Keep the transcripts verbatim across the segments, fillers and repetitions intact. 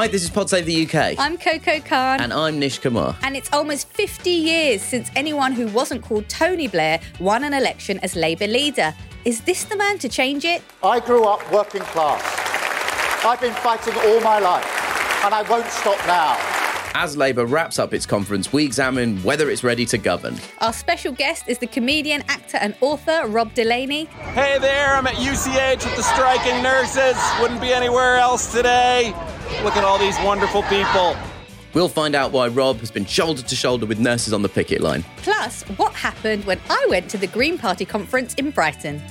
Hi, this is Pod Save the U K. I'm Coco Khan. And I'm Nish Kumar. And it's almost fifty years since anyone who wasn't called Tony Blair won an election as Labour leader. Is this the man to change it? I grew up working class. I've been fighting all my life, and I won't stop now. As Labour wraps up its conference, we examine whether it's ready to govern. Our special guest is the comedian, actor and author Rob Delaney. Hey there, I'm at U C H with the striking nurses. Wouldn't be anywhere else today. Look at all these wonderful people. We'll find out why Rob has been shoulder to shoulder with nurses on the picket line. Plus, what happened when I went to the Green Party conference in Brighton.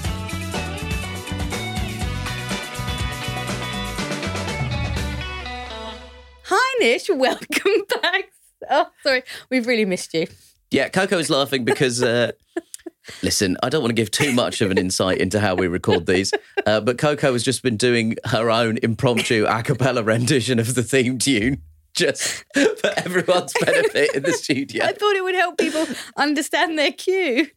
Hi, Nish. Welcome back. Oh, sorry. We've really missed you. Yeah, Coco is laughing because, uh, listen, I don't want to give too much of an insight into how we record these, uh, but Coco has just been doing her own impromptu a cappella rendition of the theme tune, just for everyone's benefit in the studio. I thought it would help people understand their cue.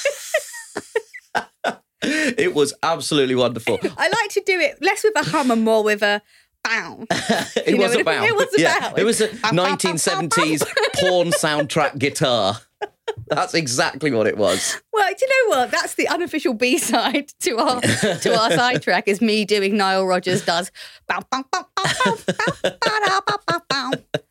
It was absolutely wonderful. I like to do it less with a hum and more with a bow. It was a bow. It was a yeah, bow. It was a nineteen seventies porn soundtrack guitar. That's exactly what it was. Well, do you know what? That's the unofficial B-side to our to our sidetrack is me doing Nile Rodgers does. Bow, bow, bow, bow, bow, bow, bow, bow, bow, bow.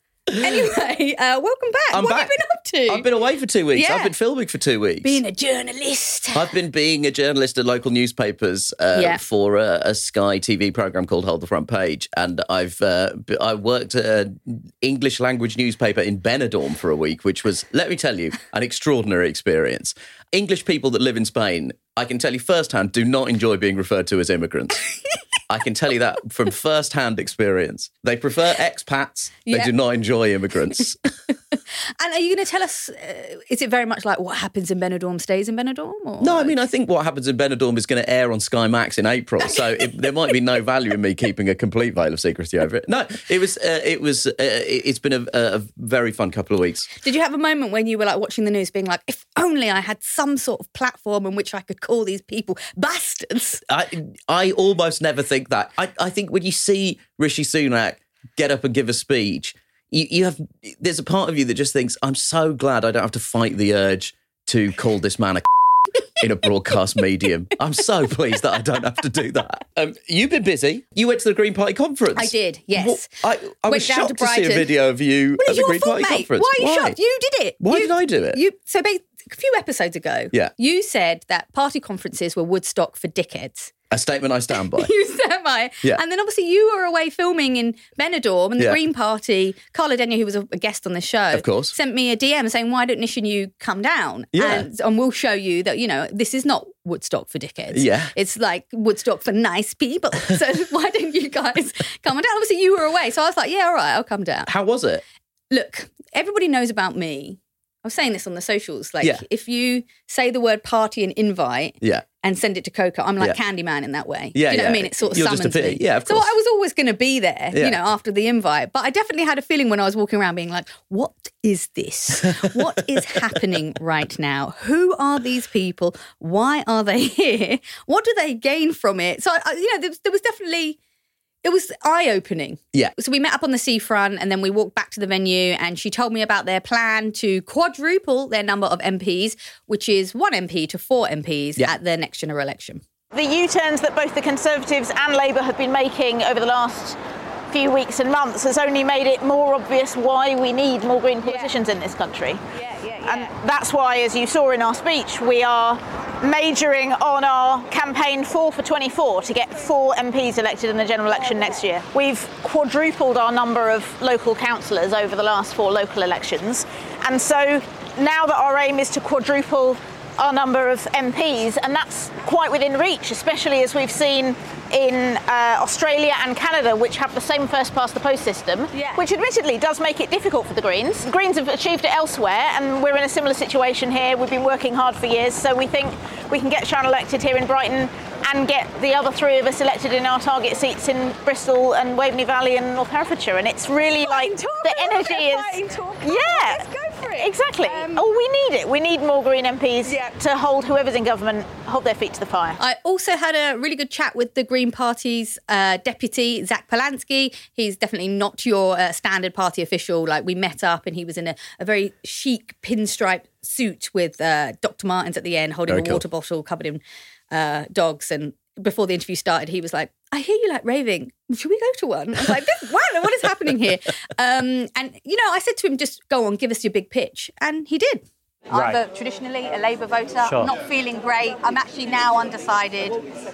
Anyway, uh, welcome back. I'm what back. have you been up to? I've been away for two weeks. Yeah. I've been filming for two weeks. Being a journalist. I've been being a journalist at local newspapers uh, Yeah. for a, a Sky T V programme called Hold the Front Page. And I've uh, b- I worked at an English language newspaper in Benidorm for a week, which was, let me tell you, an extraordinary experience. English people that live in Spain, I can tell you firsthand, do not enjoy being referred to as immigrants. I can tell you that from first-hand experience. They prefer expats. They Yeah. do not enjoy immigrants. And are you going to tell us, uh, is it very much like what happens in Benidorm stays in Benidorm? Or No, I mean, I think what happens in Benidorm is going to air on Sky Max in April, so it, there might be no value in me keeping a complete veil of secrecy over it. No, it was, uh, it was, uh, it's been a, a very fun couple of weeks. Did you have a moment when you were like watching the news being like, if only I had some sort of platform in which I could call these people bastards? I, I almost never think that. I, I think when you see Rishi Sunak get up and give a speech, you, you have, there's a part of you that just thinks, I'm so glad I don't have to fight the urge to call this man a in a broadcast medium. I'm so pleased that I don't have to do that. Um, you've been busy. You went to the Green Party conference. I did, yes. Well, I, I Went was down shocked to to, see a Brighton. video of you Well, at it's the your Green fault, Party mate. conference. Why are you shocked? You did it. Why You- did I do it? You so ba- a few episodes ago, Yeah. you said that party conferences were Woodstock for dickheads. A statement I stand by. You said by, Yeah. and then obviously you were away filming in Benidorm, and the Yeah. Green Party. Carla Denyer, who was a, a guest on the show, Of course. sent me a D M saying, "Why don't Nish and you come down? Yeah. and, and we'll show you that you know this is not Woodstock for dickheads. Yeah. it's like Woodstock for nice people. So why don't you guys come down? Obviously you were away, so I was like, yeah, all right, I'll come down. How was it? Look, everybody knows about me. I was saying this on the socials. Like, Yeah. if you say the word party and invite Yeah. and send it to Coco, I'm like Yeah. Candyman in that way. Yeah, Do you know what I yeah. mean? It sort of You're just a summons pity. me. Yeah, of So course. I was always going to be there, Yeah. you know, after the invite. But I definitely had a feeling when I was walking around being like, what is this? What is happening right now? Who are these people? Why are they here? What do they gain from it? So, I, you know, there was, there was definitely... It was eye-opening. Yeah. So we met up on the seafront and then we walked back to the venue and she told me about their plan to quadruple their number of M Ps, which is one M P to four M Ps Yeah. at their next general election. The U-turns that both the Conservatives and Labour have been making over the last few weeks and months has only made it more obvious why we need more Green politicians in this country. And that's why, as you saw in our speech, we are majoring on our campaign four for twenty-four to get four M Ps elected in the general election next year. We've quadrupled our number of local councillors over the last four local elections. And so now that our aim is to quadruple our number of M Ps, and that's quite within reach, especially as we've seen in uh, Australia and Canada, which have the same first-past-the-post system, Yeah. which admittedly does make it difficult for the Greens. The Greens have achieved it elsewhere, and we're in a similar situation here. We've been working hard for years, so we think we can get Sharon elected here in Brighton and get the other three of us elected in our target seats in Bristol and Waveney Valley and North Herefordshire. And it's really like the energy is... Yeah. Let's go for it. exactly. Um, oh, we need it. We need more Green M Ps yeah. to hold whoever's in government, hold their feet to the fire. I also had a really good chat with the Green Party's uh, deputy, Zach Polansky. He's definitely not your uh, standard party official. Like, we met up and he was in a, a very chic pinstripe suit with uh, Doctor Martens at the end, holding very a cool. water bottle covered in uh, dogs. And before the interview started, he was like, I hear you like raving. Should we go to one? I was like, this, wow, what is happening here? Um, and, you know, I said to him, just go on, give us your big pitch. And he did. Right. I'm a, traditionally a Labour voter. Sure. I'm not feeling great. I'm actually now undecided.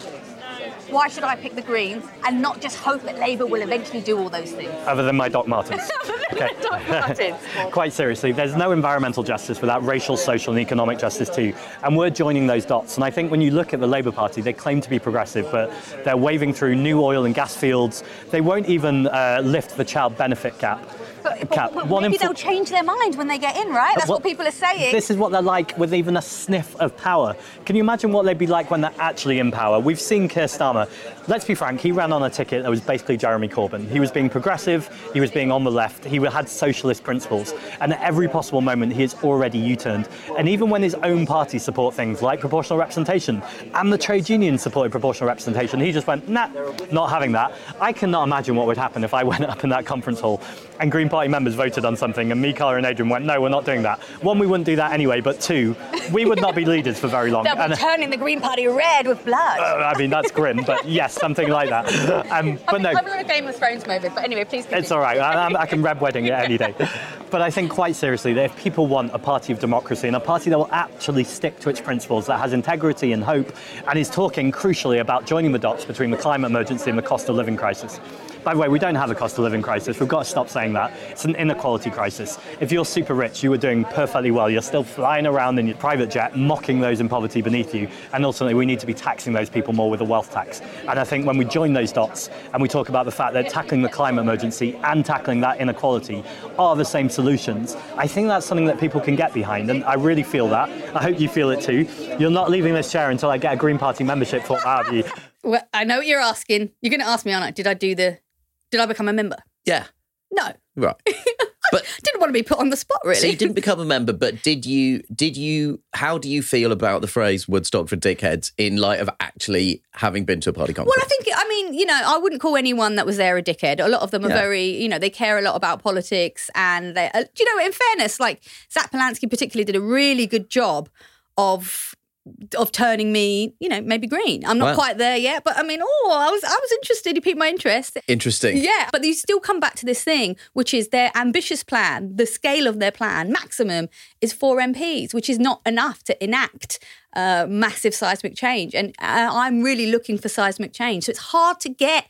Why should I pick the Greens and not just hope that Labour will eventually do all those things? Other than my Doc Martens. Okay. Doc Martens. Quite seriously, there's no environmental justice without racial, social and economic justice too. And we're joining those dots. And I think when you look at the Labour Party, they claim to be progressive, but they're waving through new oil and gas fields. They won't even uh, lift the child benefit cap. But, but, but maybe they'll change their mind when they get in, right? That's what, what people are saying. This is what they're like with even a sniff of power. Can you imagine what they'd be like when they're actually in power? We've seen Keir Starmer. Let's be frank, he ran on a ticket that was basically Jeremy Corbyn. He was being progressive, he was being on the left, he had socialist principles. And at every possible moment, he has already U-turned. And even when his own party support things like proportional representation, and the trade unions supported proportional representation, he just went, nah, not having that. I cannot imagine what would happen if I went up in that conference hall and Green Party members voted on something and me, Carla and Adrian went, no, we're not doing that. One, we wouldn't do that anyway, but two, we would not be leaders for very long. They'll be and, turning the Green Party red with blood. Uh, I mean, that's grim, but yes, something like that. Um, but I'm no, a Game of Thrones moment, but anyway, please continue. It's all right. I, I can Red Wedding it any day. But I think quite seriously that if people want a party of democracy and a party that will actually stick to its principles, that has integrity and hope, and is talking crucially about joining the dots between the climate emergency and the cost of living crisis. By the way, we don't have a cost of living crisis. We've got to stop saying that. It's an inequality crisis. If you're super rich, you are doing perfectly well. You're still flying around in your private jet, mocking those in poverty beneath you. And ultimately, we need to be taxing those people more with a wealth tax. And I think when we join those dots and we talk about the fact that tackling the climate emergency and tackling that inequality are the same solutions, I think that's something that people can get behind. And I really feel that. I hope you feel it too. You're not leaving this chair until I get a Green Party membership form out of you. Well, I know what you're asking. You're going to ask me, aren't I? Did I do the... Did I become a member? Yeah. No. Right. But didn't want to be put on the spot, really. So you didn't become a member, but did you, did you, how do you feel about the phrase Woodstock for dickheads in light of actually having been to a party conference? Well, I think, I mean, you know, I wouldn't call anyone that was there a dickhead. A lot of them are Yeah. very, you know, they care a lot about politics and they, uh, you know, in fairness, like Zach Polansky particularly did a really good job of of turning me, you know, maybe green. I'm not Wow. quite there yet, but I mean, oh, I was I was interested. He piqued my interest. Interesting. Yeah, but you still come back to this thing, which is their ambitious plan, the scale of their plan, maximum, is four M Ps, which is not enough to enact uh, massive seismic change. And uh, I'm really looking for seismic change. So it's hard to get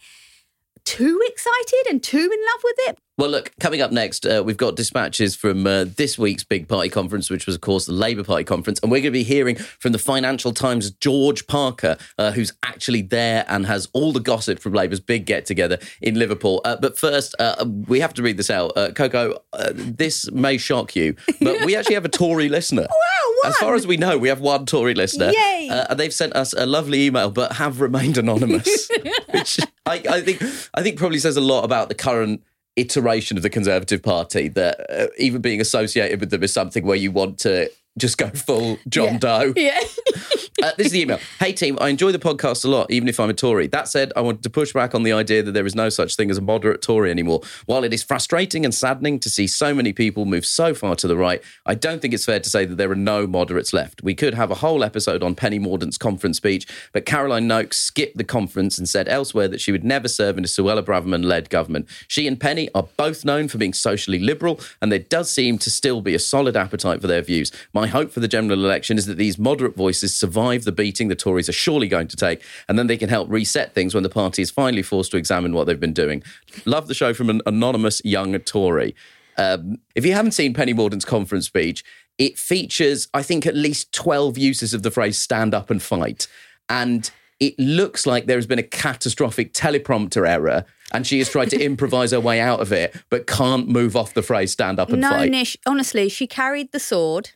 too excited and too in love with it. Well, look, coming up next, uh, we've got dispatches from uh, this week's big party conference, which was, of course, the Labour Party conference. And we're going to be hearing from the Financial Times' George Parker, uh, who's actually there and has all the gossip from Labour's big get-together in Liverpool. Uh, but first, uh, we have to read this out. Uh, Coco, uh, this may shock you, but we actually have a Tory listener. Wow, one. As far as we know, we have one Tory listener. Yay. Uh, and they've sent us a lovely email, but have remained anonymous, which I, I think I think probably says a lot about the current iteration of the Conservative Party, that uh, even being associated with them is something where you want to just go full John Yeah. Doe. Yeah. Uh, this is the email. Hey team, I enjoy the podcast a lot, even if I'm a Tory. That said, I wanted to push back on the idea that there is no such thing as a moderate Tory anymore. While it is frustrating and saddening to see so many people move so far to the right, I don't think it's fair to say that there are no moderates left. We could have a whole episode on Penny Mordaunt's conference speech, but Caroline Noakes skipped the conference and said elsewhere that she would never serve in a Suella Braverman-led government. She and Penny are both known for being socially liberal, and there does seem to still be a solid appetite for their views. My hope for the general election is that these moderate voices survive the beating the Tories are surely going to take, and then they can help reset things when the party is finally forced to examine what they've been doing. Love the show from an anonymous young Tory. Um, if you haven't seen Penny Mordaunt's conference speech, it features, I think, at least twelve uses of the phrase stand up and fight. And it looks like there has been a catastrophic teleprompter error and she has tried to improvise her way out of it, but can't move off the phrase stand up and no, fight. Nish, honestly, she carried the sword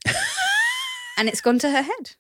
and it's gone to her head.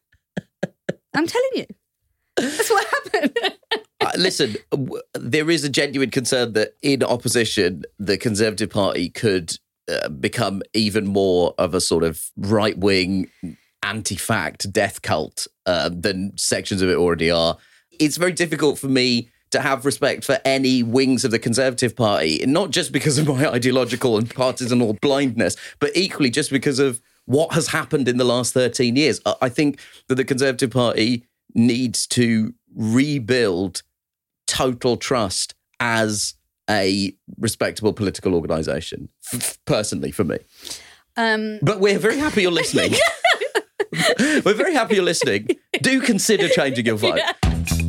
I'm telling you. That's what happened. Uh, listen, w- there is a genuine concern that in opposition, the Conservative Party could uh, become even more of a sort of right-wing, anti-fact death cult uh, than sections of it already are. It's very difficult for me to have respect for any wings of the Conservative Party, not just because of my ideological and partisan blindness, but equally just because of what has happened in the last thirteen years. I think that the Conservative Party needs to rebuild total trust as a respectable political organisation, f- personally, for me. Um, but we're very happy you're listening. We're very happy you're listening. Do consider changing your vote. Yeah.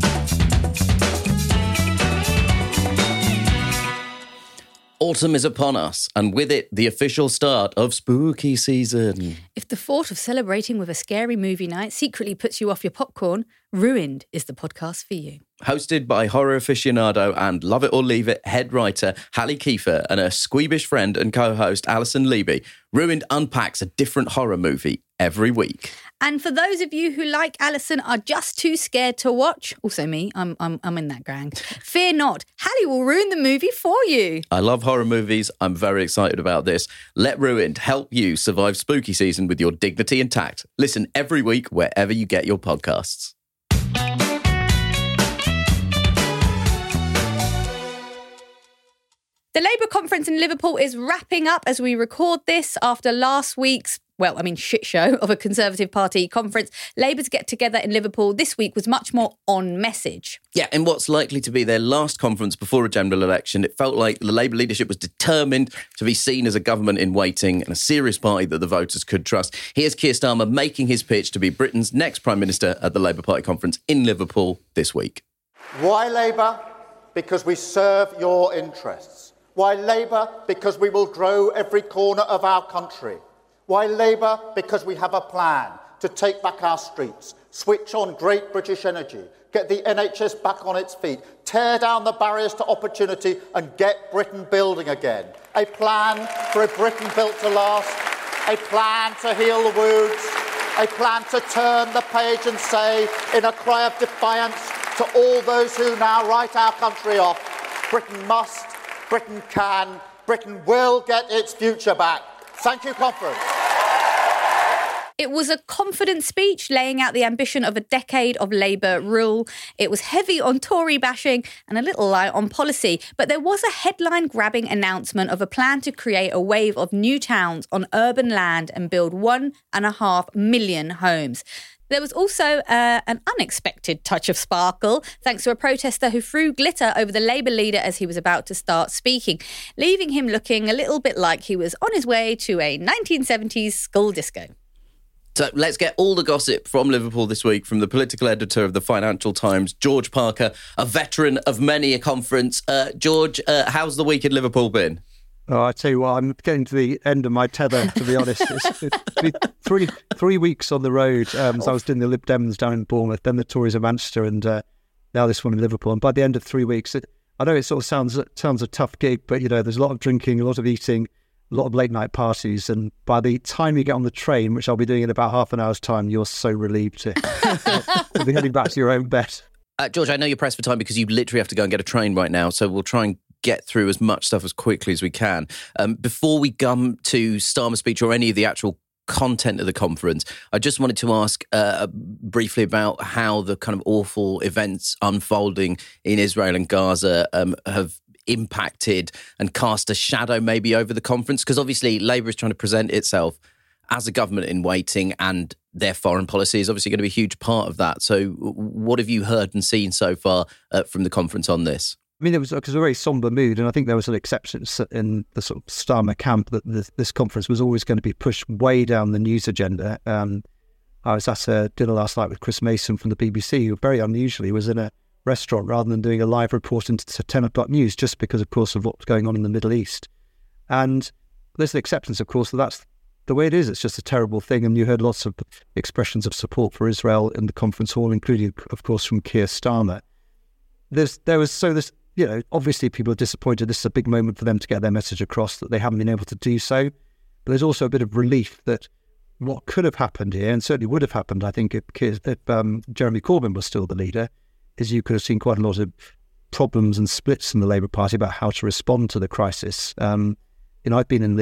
Autumn is upon us, and with it, the official start of spooky season. If the thought of celebrating with a scary movie night secretly puts you off your popcorn, Ruined is the podcast for you. Hosted by horror aficionado and Love It or Leave It head writer Hallie Kiefer and her squeamish friend and co-host Alison Leby, Ruined unpacks a different horror movie every week. And for those of you who, like Alison, are just too scared to watch, also me, I'm I'm I'm in that gang, fear not, Hallie will ruin the movie for you. I love horror movies. I'm very excited about this. Let Ruined help you survive spooky season with your dignity intact. Listen every week wherever you get your podcasts. The Labour conference in Liverpool is wrapping up as we record this after last week's, well, I mean, shit show of a Conservative Party conference. Labour's get-together in Liverpool this week was much more on message. Yeah, in what's likely to be their last conference before a general election, it felt like the Labour leadership was determined to be seen as a government in waiting and a serious party that the voters could trust. Here's Keir Starmer making his pitch to be Britain's next Prime Minister at the Labour Party conference in Liverpool this week. Why Labour? Because we serve your interests. Why Labour? Because we will grow every corner of our country. Why Labour? Because we have a plan to take back our streets, switch on great British energy, get the N H S back on its feet, tear down the barriers to opportunity and get Britain building again. A plan for a Britain built to last, a plan to heal the wounds, a plan to turn the page and say, in a cry of defiance to all those who now write our country off, Britain must, Britain can, Britain will get its future back. Thank you, conference. It was a confident speech laying out the ambition of a decade of Labour rule. It was heavy on Tory bashing and a little light on policy, but there was a headline-grabbing announcement of a plan to create a wave of new towns on urban land and build one and a half million homes. There was also uh, an unexpected touch of sparkle, thanks to a protester who threw glitter over the Labour leader as he was about to start speaking, leaving him looking a little bit like he was on his way to a nineteen seventies school disco. So let's get all the gossip from Liverpool this week from the political editor of the Financial Times, George Parker, a veteran of many a conference. Uh, George, uh, how's the week in Liverpool been? Oh, I tell you what, I'm getting to the end of my tether, to be honest. It's, it's been three three weeks on the road. Um, so I was doing the Lib Dems down in Bournemouth, then the Tories in Manchester, and uh, now this one in Liverpool. And by the end of three weeks, it, I know it sort of sounds sounds a tough gig, but you know, there's a lot of drinking, a lot of eating, a lot of late night parties, and by the time you get on the train, which I'll be doing in about half an hour's time, you're so relieved to, to be heading back to your own bed. Uh, George, I know you're pressed for time because you literally have to go and get a train right now, so we'll try and get through as much stuff as quickly as we can. Um, before we come to Starmer's speech or any of the actual content of the conference, I just wanted to ask uh, briefly about how the kind of awful events unfolding in Israel and Gaza um, have impacted and cast a shadow maybe over the conference, because obviously Labour is trying to present itself as a government in waiting, and their foreign policy is obviously going to be a huge part of that. So what have you heard and seen so far uh, from the conference on this? I mean, it was, it was a very sombre mood, and I think there was an exception in the sort of Starmer camp that this, this conference was always going to be pushed way down the news agenda. Um, I was at a dinner last night with Chris Mason from the B B C, who very unusually was in a restaurant rather than doing a live report into ten o'clock news, just because, of course, of what's going on in the Middle East. And there's an acceptance, of course, that that's the way it is. It's just a terrible thing. And you heard lots of expressions of support for Israel in the conference hall, including, of course, from Keir Starmer. There's, there was so this, you know, obviously people are disappointed. This is a big moment for them to get their message across, that they haven't been able to do so. But there's also a bit of relief that what could have happened here, and certainly would have happened, I think, if, if um, Jeremy Corbyn was still the leader, is you could have seen quite a lot of problems and splits in the Labour Party about how to respond to the crisis. Um, you know, I've been in the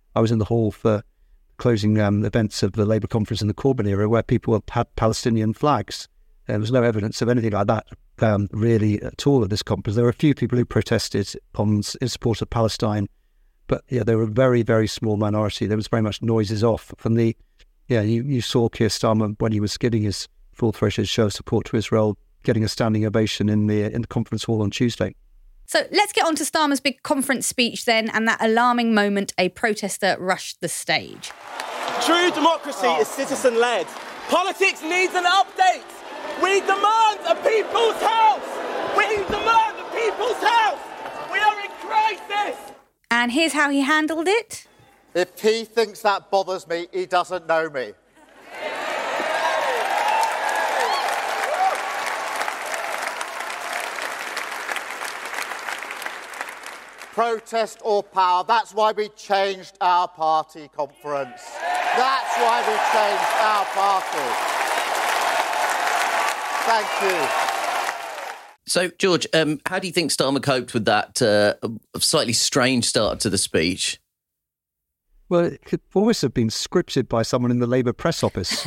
I was in the hall for closing um, events of the Labour conference in the Corbyn era where people had Palestinian flags. There was no evidence of anything like that um, really at all at this conference. There were a few people who protested on, in support of Palestine, but yeah, they were a very, very small minority. There was very much noises off from the, yeah, you, you saw Keir Starmer when he was giving his full-throated show of support to Israel, getting a standing ovation in the in the conference hall on Tuesday. So let's get on to Starmer's big conference speech then, and that alarming moment a protester rushed the stage. True democracy oh. is citizen-led. Politics needs an update. We demand a people's house. We demand a people's house. We are in crisis. And here's how he handled it. If he thinks that bothers me, he doesn't know me. Protest or power. That's why we changed our party conference. That's why we changed our party. Thank you. So, George, um, how do you think Starmer coped with that uh, slightly strange start to the speech? Well, it could almost have been scripted by someone in the Labour press office.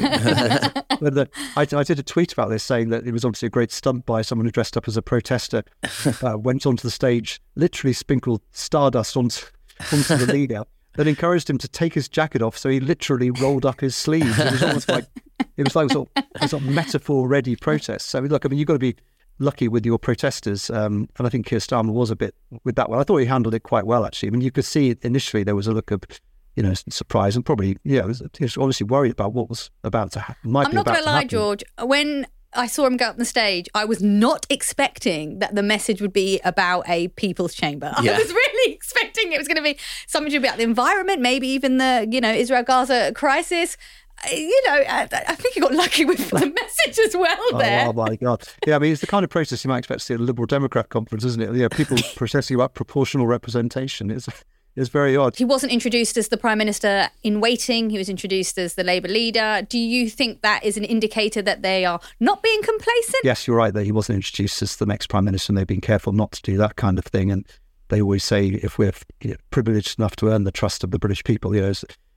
But the, I, I did a tweet about this saying that it was obviously a great stunt by someone who dressed up as a protester, uh, went onto the stage, literally sprinkled stardust onto, onto the leader, then encouraged him to take his jacket off, so he literally rolled up his sleeves. It was almost like it was like sort of, a sort of metaphor-ready protest. So look, I mean, you've got to be lucky with your protesters, um, and I think Keir Starmer was a bit with that one. I thought he handled it quite well, actually. I mean, you could see initially there was a look of, you know, surprise and probably, yeah, he was, he was obviously worried about what was about to happen. I'm not going to lie, George. When I saw him go up on the stage, I was not expecting that the message would be about a people's chamber. Yeah. I was really expecting it was going to be something to do about the environment, maybe even the, you know, Israel-Gaza crisis. You know, I, I think he got lucky with the message as well there. Oh, oh my God. Yeah, I mean, it's the kind of protest you might expect to see at a Liberal Democrat conference, isn't it? Yeah, people protesting about proportional representation. It's It's very odd. He wasn't introduced as the Prime Minister in waiting. He was introduced as the Labour leader. Do you think that is an indicator that they are not being complacent? Yes, you're right that he wasn't introduced as the next Prime Minister, and they've been careful not to do that kind of thing. And they always say if we're you know, privileged enough to earn the trust of the British people, you know.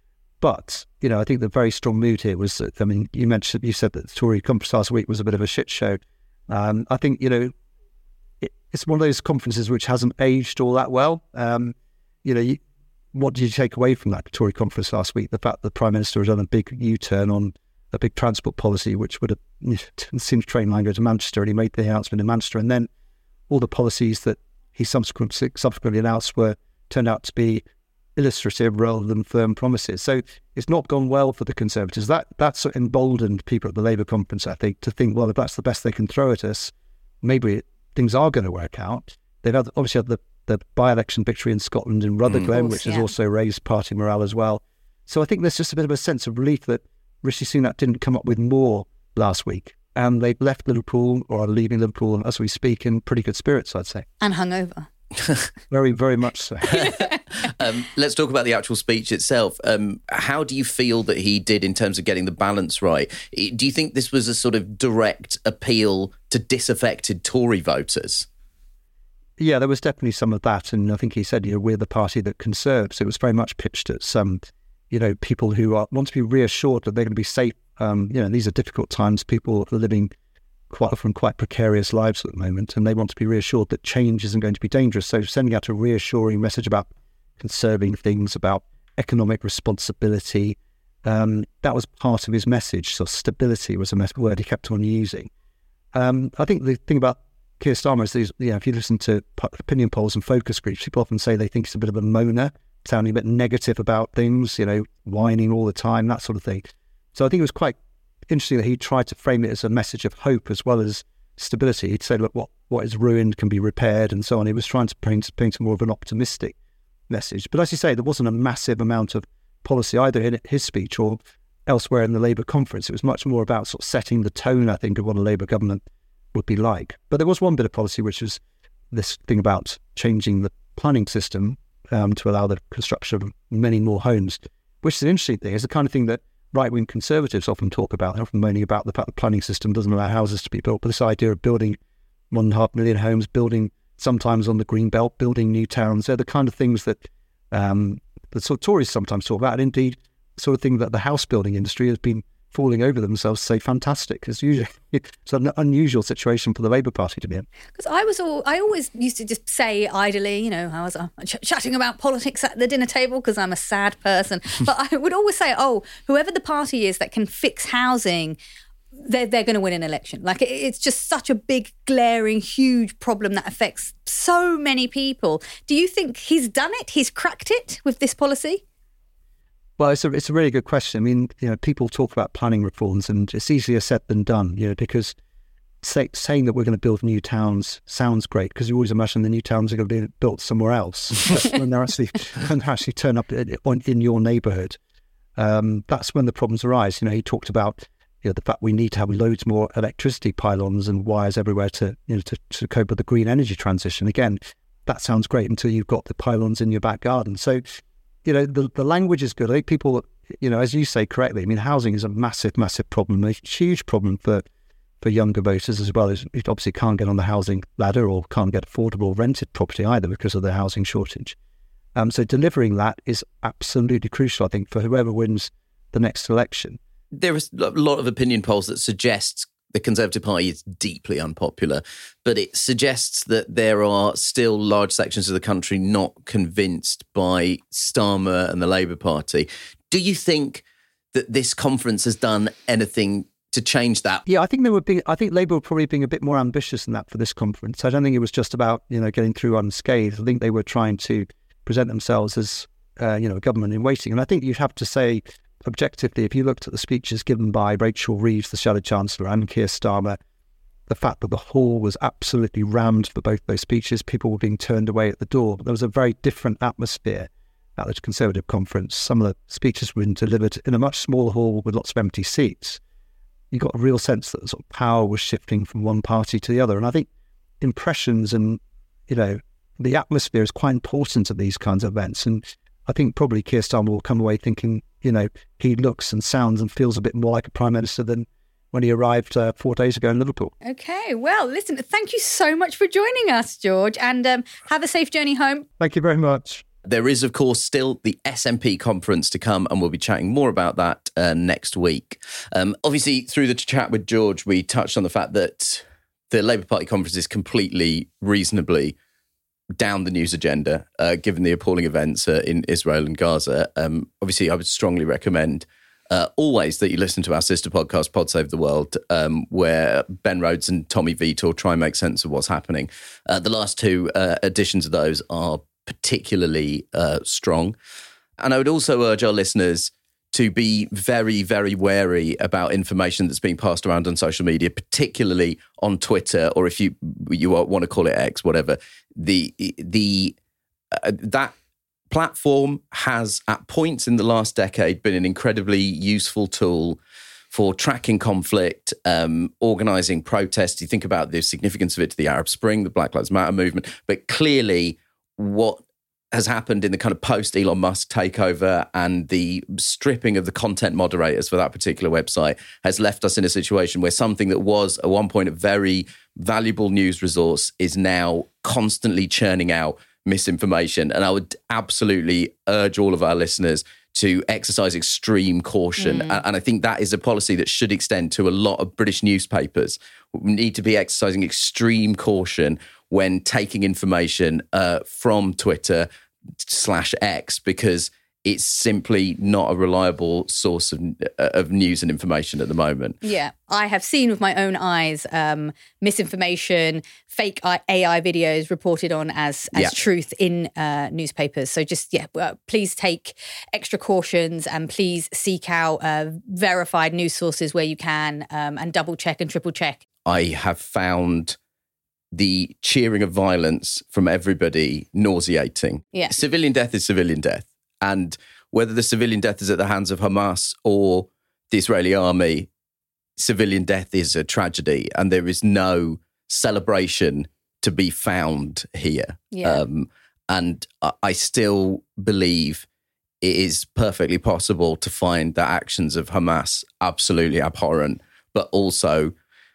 But, you know, I think the very strong mood here was, I mean, you mentioned, you said that the Tory conference last week was a bit of a shit show. Um, I think, you know, it, it's one of those conferences which hasn't aged all that well. Um, You know, you, what did you take away from that Tory conference last week? The fact that the Prime Minister has done a big U-turn on a big transport policy, which would have you know, seen the train line go to Manchester, and he made the announcement in Manchester. And then all the policies that he subsequently, subsequently announced were turned out to be illustrative rather than firm promises. So it's not gone well for the Conservatives. That That's emboldened people at the Labour conference, I think, to think, well, if that's the best they can throw at us, maybe things are going to work out. They've had, obviously had the the by-election victory in Scotland in Rutherglen, mm, which has yeah. also raised party morale as well. So I think there's just a bit of a sense of relief that Rishi Sunak didn't come up with more last week. And they've left Liverpool, or are leaving Liverpool as we speak, in pretty good spirits, I'd say. And hungover. Very, very much so. um, let's talk about the actual speech itself. Um, how do you feel that he did in terms of getting the balance right? Do you think this was a sort of direct appeal to disaffected Tory voters? Yeah, there was definitely some of that. And I think he said, you know, we're the party that conserves. It was very much pitched at some, you know, people who are, want to be reassured that they're going to be safe. Um, you know, these are difficult times. People are living quite often quite precarious lives at the moment, and they want to be reassured that change isn't going to be dangerous. So sending out a reassuring message about conserving things, about economic responsibility, um, that was part of his message. So stability was a word he kept on using. Um, I think the thing about Keir Starmer is, these, you know, if you listen to opinion polls and focus groups, people often say they think he's a bit of a moaner, sounding a bit negative about things, you know, whining all the time, that sort of thing. So I think it was quite interesting that he tried to frame it as a message of hope as well as stability. He'd say, look, what, what is ruined can be repaired and so on. He was trying to paint, paint more of an optimistic message. But as you say, there wasn't a massive amount of policy either in his speech or elsewhere in the Labour conference. It was much more about sort of setting the tone, I think, of what a Labour government would be like. But there was one bit of policy, which was this thing about changing the planning system um, to allow the construction of many more homes, which is an interesting thing. It's the kind of thing that right-wing Conservatives often talk about. They're often moaning about the fact the planning system doesn't allow houses to be built. But this idea of building one and a half million homes, building sometimes on the green belt, building new towns, they're the kind of things that um, the sort of Tories sometimes talk about, and indeed the sort of thing that the house building industry has been falling over themselves to say fantastic. It's usually it's an unusual situation for the Labour Party to be in. Because I was all, I always used to just say idly, you know, I was uh, ch- chatting about politics at the dinner table because I'm a sad person. But I would always say, oh, whoever the party is that can fix housing, they're, they're going to win an election. Like, it, it's just such a big, glaring, huge problem that affects so many people. Do you think he's done it? He's cracked it with this policy? Well, it's a it's a really good question. I mean, you know, people talk about planning reforms, and it's easier said than done. You know, because say, saying that we're going to build new towns sounds great because you always imagine the new towns are going to be built somewhere else. But when they're actually when they actually turn up in, in your neighbourhood, um, that's when the problems arise. You know, he talked about you know the fact we need to have loads more electricity pylons and wires everywhere to you know to, to cope with the green energy transition. Again, that sounds great until you've got the pylons in your back garden. So. You know, the, the language is good. I think people, you know, as you say correctly, I mean, housing is a massive, massive problem, a huge problem for, for younger voters as well. As it obviously can't get on the housing ladder or can't get affordable rented property either because of the housing shortage. Um, so delivering that is absolutely crucial, I think, for whoever wins the next election. There is a lot of opinion polls that suggest the Conservative Party is deeply unpopular, but it suggests that there are still large sections of the country not convinced by Starmer and the Labour Party. Do you think that this conference has done anything to change that? Yeah, I think they were being, I think Labour were probably being a bit more ambitious than that for this conference. I don't think it was just about, you know, getting through unscathed. I think they were trying to present themselves as, uh, you know, a government in waiting. And I think you'd have to say, objectively, if you looked at the speeches given by Rachel Reeves, the Shadow Chancellor, and Keir Starmer, the fact that the hall was absolutely rammed for both those speeches, people were being turned away at the door. There was a very different atmosphere at the Conservative conference. Some of the speeches were delivered in a much smaller hall with lots of empty seats. You got a real sense that the sort of power was shifting from one party to the other. And I think impressions and, you know, the atmosphere is quite important at these kinds of events. And I think probably Keir Starmer will come away thinking, you know, he looks and sounds and feels a bit more like a Prime Minister than when he arrived uh, four days ago in Liverpool. Okay, well, listen, thank you so much for joining us, George, and um, have a safe journey home. Thank you very much. There is, of course, still the S N P conference to come, and we'll be chatting more about that uh, next week. Um, obviously, through the chat with George, we touched on the fact that the Labour Party conference is completely reasonably down the news agenda, uh, given the appalling events uh, in Israel and Gaza. Um, obviously, I would strongly recommend uh, always that you listen to our sister podcast, Pod Save the World, um, where Ben Rhodes and Tommy Vitor try and make sense of what's happening. Uh, the last two uh, editions of those are particularly uh, strong. And I would also urge our listeners to be very, very wary about information that's being passed around on social media, particularly on Twitter, or if you you want to call it X, whatever. The the uh, that platform has, at points in the last decade, been an incredibly useful tool for tracking conflict, um, organising protests. You think about the significance of it to the Arab Spring, the Black Lives Matter movement, but clearly what has happened in the kind of post-Elon Musk takeover and the stripping of the content moderators for that particular website has left us in a situation where something that was at one point a very valuable news resource is now constantly churning out misinformation. And I would absolutely urge all of our listeners to exercise extreme caution. Mm. And I think that is a policy that should extend to a lot of British newspapers. We need to be exercising extreme caution when taking information uh, from Twitter slash X, because it's simply not a reliable source of, of news and information at the moment. Yeah, I have seen with my own eyes um, misinformation, fake A I videos reported on as, as yeah. truth in uh, newspapers. So just, yeah, well, please take extra cautions and please seek out uh, verified news sources where you can um, and double check and triple check. I have found the cheering of violence from everybody nauseating. Yeah. Civilian death is civilian death. And whether the civilian death is at the hands of Hamas or the Israeli army, civilian death is a tragedy. And there is no celebration to be found here. Yeah. Um, and I still believe it is perfectly possible to find the actions of Hamas absolutely abhorrent, but also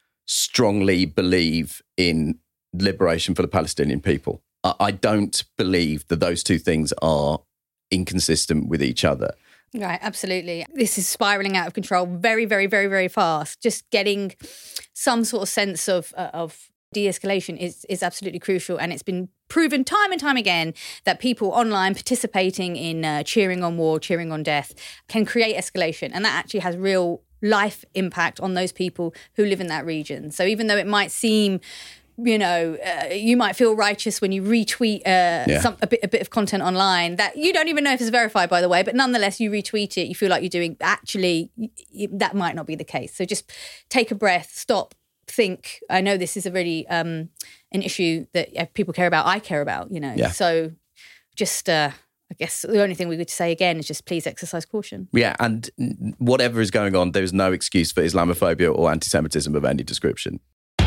strongly believe in liberation for the Palestinian people. I don't believe that those two things are inconsistent with each other. Right, absolutely. This is spiraling out of control very, very, very, very fast. Just getting some sort of sense of uh, of de-escalation is, is absolutely crucial. And it's been proven time and time again that people online participating in uh, cheering on war, cheering on death, can create escalation. And that actually has real life impact on those people who live in that region. So even though it might seem, you know, uh, you might feel righteous when you retweet uh, Yeah. some, a, bit, a bit of content online that you don't even know if it's verified, by the way, but nonetheless, you retweet it, you feel like you're doing, actually, y- y- that might not be the case. So just take a breath, stop, think. I know this is a really um, an issue that uh, people care about, I care about, you know. Yeah. So just, uh, I guess the only thing we could say again is just please exercise caution. Yeah, and whatever is going on, there's no excuse for Islamophobia or anti-Semitism of any description.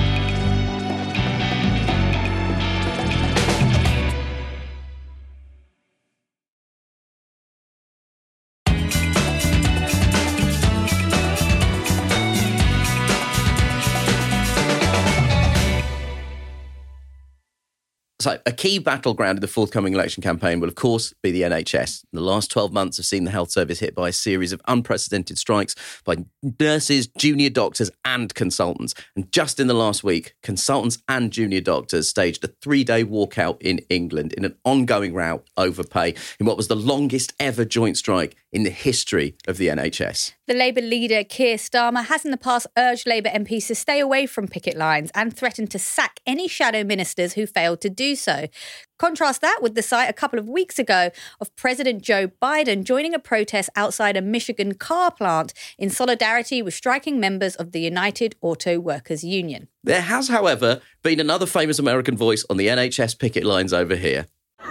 So a key battleground in the forthcoming election campaign will, of course, be the N H S. The last twelve months have seen the health service hit by a series of unprecedented strikes by nurses, junior doctors and consultants. And just in the last week, consultants and junior doctors staged a three-day walkout in England in an ongoing rout over pay in what was the longest ever joint strike in the history of the N H S. The Labour leader, Keir Starmer, has in the past urged Labour M Ps to stay away from picket lines and threatened to sack any shadow ministers who failed to do so. Contrast that with the sight a couple of weeks ago of President Joe Biden joining a protest outside a Michigan car plant in solidarity with striking members of the United Auto Workers Union. There has, however, been another famous American voice on the N H S picket lines over here.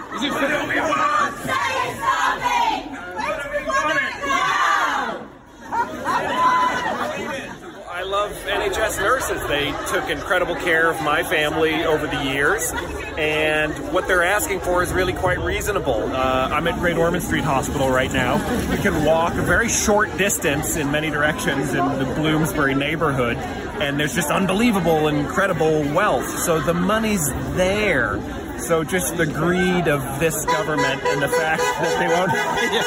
I love N H S nurses. They took incredible care of my family over the years, and what they're asking for is really quite reasonable. Uh, I'm at Great Ormond Street Hospital right now. You can walk a very short distance in many directions in the Bloomsbury neighborhood, and there's just unbelievable, incredible wealth. So the money's there. So just the greed of this government and the fact that they won't...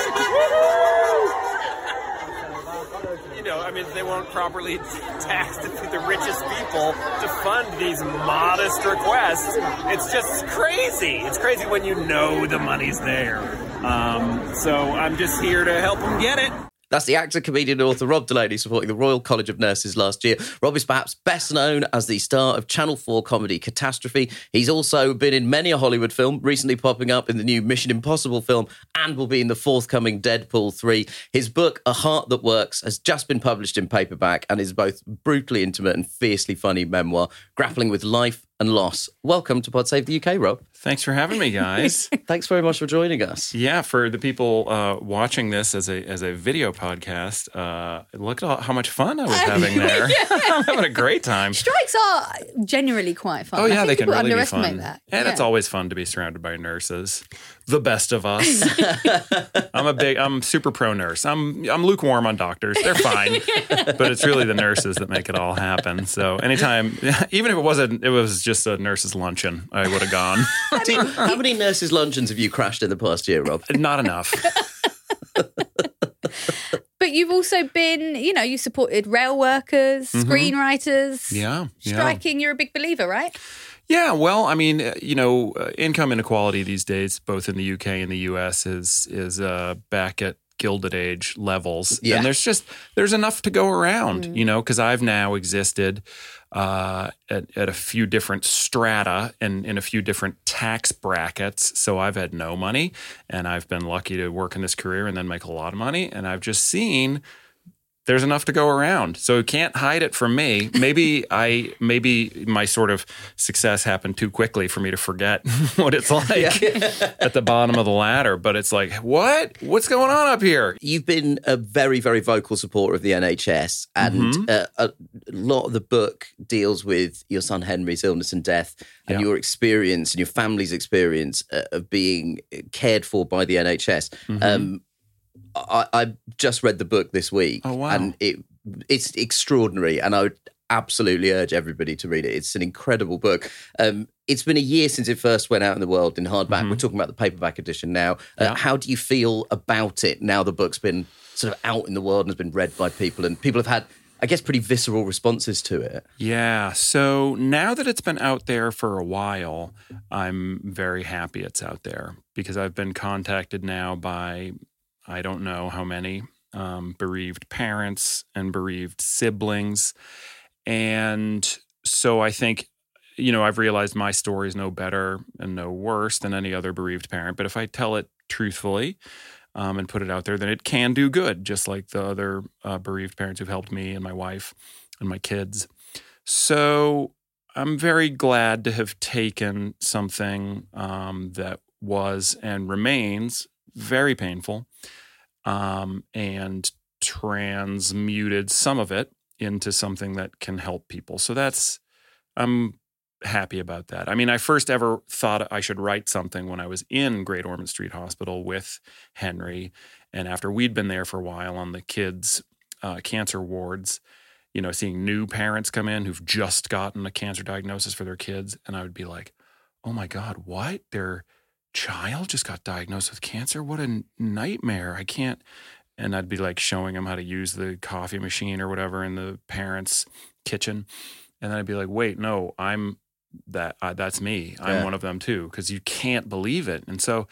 You know, I mean, they won't properly tax the, the richest people to fund these modest requests. It's just crazy. It's crazy when you know the money's there. Um, so I'm just here to help them get it. That's the actor, comedian and author Rob Delaney supporting the Royal College of Nurses last year. Rob is perhaps best known as the star of Channel four comedy Catastrophe. He's also been in many a Hollywood film, recently popping up in the new Mission Impossible film, and will be in the forthcoming Deadpool three. His book, A Heart That Works, has just been published in paperback and is both brutally intimate and fiercely funny memoir, grappling with life and loss. Welcome to Pod Save the U K, Rob. Thanks for having me, guys. Thanks very much for joining us. Yeah, for the people uh, watching this as a as a video podcast, uh, look at all, how much fun I was having there. I'm having a great time. Strikes are generally quite fun. Oh yeah, I think they can people really be underestimate fun. that. And yeah. it's always fun to be surrounded by nurses, the best of us. I'm a big, I'm super pro nurse. I'm I'm lukewarm on doctors. They're fine, but it's really the nurses that make it all happen. So anytime, even if it wasn't, it was just a nurse's luncheon, I would have gone. How many nurses' luncheons have you crashed in the past year, Rob? Not enough. But you've also been, you know, you supported rail workers, Mm-hmm. screenwriters. Yeah, yeah. Striking, you're a big believer, right? Yeah, well, I mean, uh, you know, uh, income inequality these days, both in the U K and the U S, is is uh, back at Gilded Age levels. Yeah. And there's just, there's enough to go around, mm. you know, because I've now existed uh, at, at a few different strata and in a few different tax brackets. So I've had no money, and I've been lucky to work in this career and then make a lot of money. And I've just seen there's enough to go around. So you can't hide it from me. Maybe I, maybe my sort of success happened too quickly for me to forget what it's like yeah. at the bottom of the ladder. But it's like, what? What's going on up here? You've been a very, very vocal supporter of the N H S, and mm-hmm. uh, a lot of the book deals with your son Henry's illness and death, and yeah. your experience and your family's experience uh, of being cared for by the N H S. Mm-hmm. Um, I, I just read the book this week, oh, wow. and it it's extraordinary. And I would absolutely urge everybody to read it. It's an incredible book. Um, it's been a year since it first went out in the world in hardback. Mm-hmm. We're talking about the paperback edition now. Uh, yeah. How do you feel about it now the book's been sort of out in the world and has been read by people, and people have had, I guess, pretty visceral responses to it? Yeah. So now that it's been out there for a while, I'm very happy it's out there, because I've been contacted now by, I don't know how many, um, bereaved parents and bereaved siblings. And so I think, you know, I've realized my story is no better and no worse than any other bereaved parent. But if I tell it truthfully um, and put it out there, then it can do good, just like the other uh, bereaved parents who've helped me and my wife and my kids. So I'm very glad to have taken something um, that was and remains very painful um, and transmuted some of it into something that can help people. So that's, I'm happy about that. I mean, I first ever thought I should write something when I was in Great Ormond Street Hospital with Henry. And after we'd been there for a while on the kids' uh, cancer wards, you know, seeing new parents come in who've just gotten a cancer diagnosis for their kids. And I would be like, oh my God, what? Their child just got diagnosed with cancer? What a nightmare. I can't. And I'd be like showing them how to use the coffee machine or whatever in the parents' kitchen. And then I'd be like, wait, no, I'm that, uh, that's me. I'm yeah. one of them too. Cause you can't believe it. And so,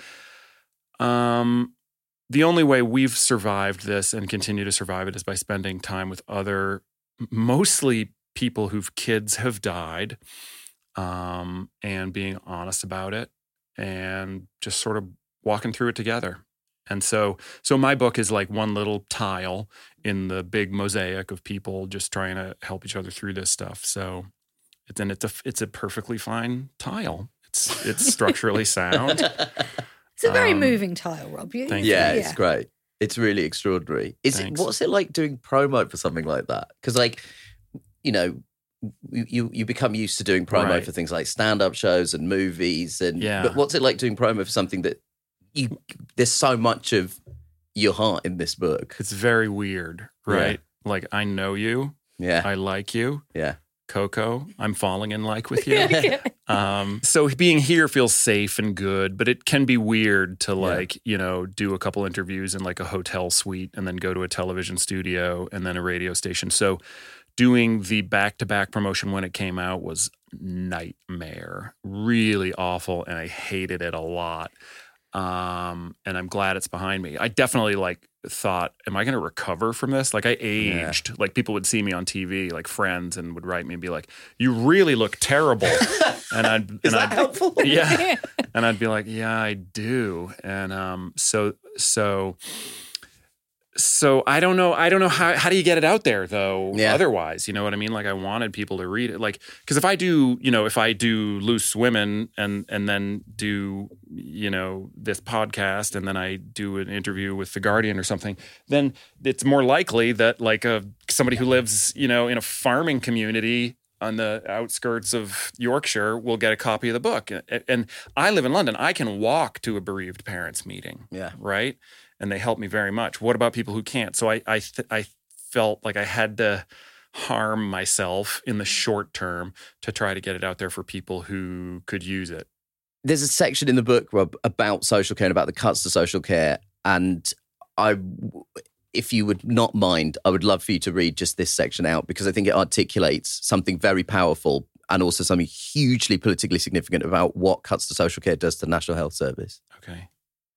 um, the only way we've survived this and continue to survive it is by spending time with other, mostly people whose kids have died, um, and being honest about it and just sort of walking through it together. And so so my book is like one little tile in the big mosaic of people just trying to help each other through this stuff. So it's, and it's a, it's a perfectly fine tile. It's it's structurally sound. It's a very um, moving tile, Rob. You, thank yeah, you. It's great. It's really extraordinary. Is Thanks. it? What's it like doing promo for something like that? Because, like, you know, you you become used to doing promo right. for things like stand-up shows and movies, and yeah. but what's it like doing promo for something that you? There's so much of your heart in this book. It's very weird, right? Yeah. Like, I know you. Yeah. I like you. Yeah. Coco, I'm falling in like with you. yeah. um, so being here feels safe and good, but it can be weird to like, yeah. you know, do a couple interviews in like a hotel suite and then go to a television studio and then a radio station. So doing the back-to-back promotion when it came out was nightmare, really awful, and I hated it a lot. Um, and I'm glad it's behind me. I definitely like thought, am I going to recover from this? Like I aged, yeah. like people would see me on T V, like friends, and would write me and be like, you really look terrible. and I'd, Is and that I'd, helpful? Yeah. And I'd be like, yeah, I do. And, um, so, so, so I don't know. I don't know how, how do you get it out there though? Yeah. Otherwise, you know what I mean? Like I wanted people to read it. Like, cause if I do, you know, if I do Loose Women and, and then do, you know, this podcast and then I do an interview with The Guardian or something, then it's more likely that like a, somebody who lives, you know, in a farming community on the outskirts of Yorkshire will get a copy of the book. And I live in London. I can walk to a bereaved parents meeting. Yeah. Right. And they help me very much. What about people who can't? So I I, th- I felt like I had to harm myself in the short term to try to get it out there for people who could use it. There's a section in the book, Rob, about social care and about the cuts to social care. And I, if you would not mind, I would love for you to read just this section out because I think it articulates something very powerful and also something hugely politically significant about what cuts to social care does to the National Health Service. Okay.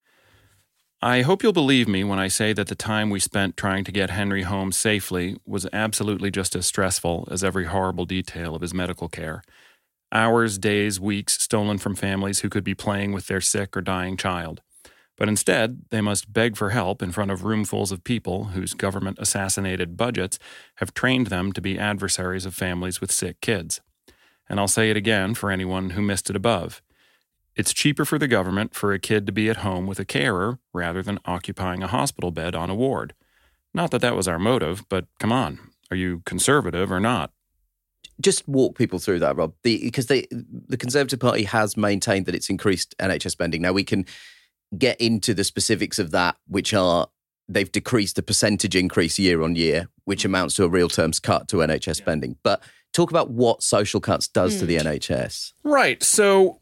I hope you'll believe me when I say that the time we spent trying to get Henry home safely was absolutely just as stressful as every horrible detail of his medical care. Hours, days, weeks stolen from families who could be playing with their sick or dying child. But instead, they must beg for help in front of roomfuls of people whose government-assassinated budgets have trained them to be adversaries of families with sick kids. And I'll say it again for anyone who missed it above. It's cheaper for the government for a kid to be at home with a carer rather than occupying a hospital bed on a ward. Not that that was our motive, but come on, are you conservative or not? Just walk people through that, Rob, the, because they, the Conservative Party has maintained that it's increased N H S spending. Now, we can get into the specifics of that, which are they've decreased the percentage increase year on year, which amounts to a real terms cut to N H S spending. But talk about what social cuts does mm. to the N H S. Right. So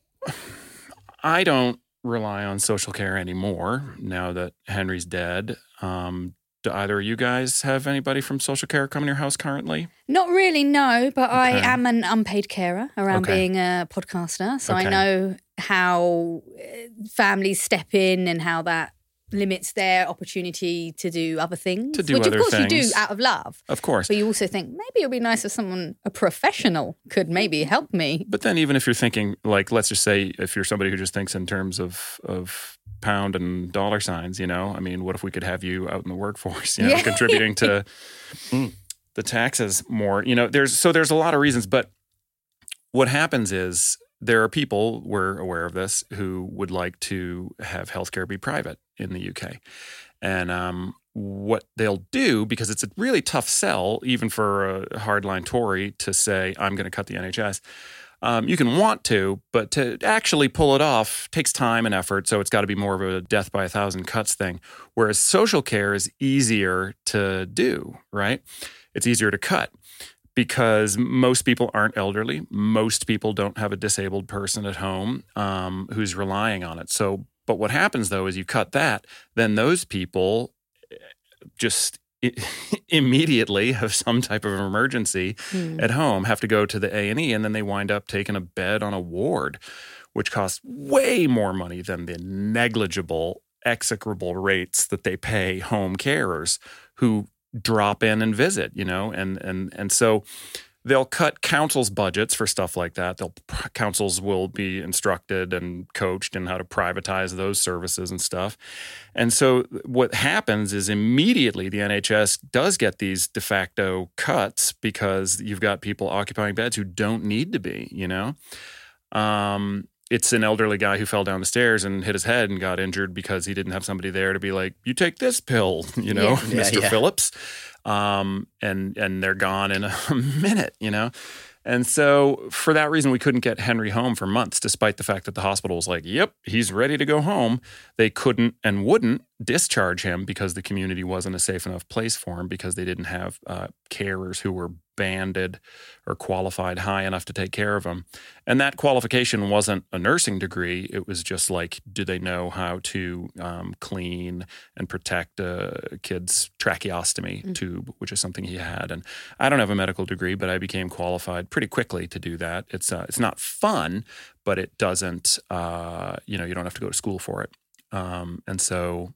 I don't rely on social care anymore now that Henry's dead. Um, do either of you guys have anybody from social care coming to your house currently? Not really, no, but Okay. I am an unpaid carer around Okay. being a podcaster. So Okay. I know how uh, families step in and how that limits their opportunity to do other things. To do which other of course you things. do out of love. Of course. But you also think maybe it would be nice if someone, a professional, could maybe help me. But then even if you're thinking, like, let's just say if you're somebody who just thinks in terms of of pound and dollar signs, you know, I mean, what if we could have you out in the workforce, you know, Yeah. contributing to the taxes more, you know, there's, so there's a lot of reasons, but what happens is there are people, we're aware of this, who would like to have healthcare be private in the U K. And um, what they'll do, because it's a really tough sell, even for a hardline Tory, to say, I'm going to cut the N H S. Um, you can want to, but to actually pull it off takes time and effort. So it's got to be more of a death by a thousand cuts thing. Whereas social care is easier to do, right? It's easier to cut because most people aren't elderly. Most people don't have a disabled person at home um, who's relying on it. So, but what happens though is you cut that, then those people just immediately have some type of emergency Hmm. at home, have to go to the A and E, and then they wind up taking a bed on a ward, which costs way more money than the negligible, execrable rates that they pay home carers who drop in and visit, you know, and and and so they'll cut councils' budgets for stuff like that. They'll councils will be instructed and coached in how to privatize those services and stuff. And so what happens is immediately the N H S does get these de facto cuts because you've got people occupying beds who don't need to be, you know. Um, it's an elderly guy who fell down the stairs and hit his head and got injured because he didn't have somebody there to be like, you take this pill, you know, Yeah. Yeah, Mister yeah. Phillips. Um, and and they're gone in a minute, you know? And so for that reason, we couldn't get Henry home for months, despite the fact that the hospital was like, yep, he's ready to go home. They couldn't and wouldn't discharge him because the community wasn't a safe enough place for him because they didn't have uh, carers who were banded or qualified high enough to take care of him. And that qualification wasn't a nursing degree. It was just like, do they know how to um, clean and protect a kid's tracheostomy Mm. tube, which is something he had. And I don't have a medical degree, but I became qualified pretty quickly to do that. It's uh, it's not fun, but it doesn't, uh, you know, you don't have to go to school for it. Um, and so,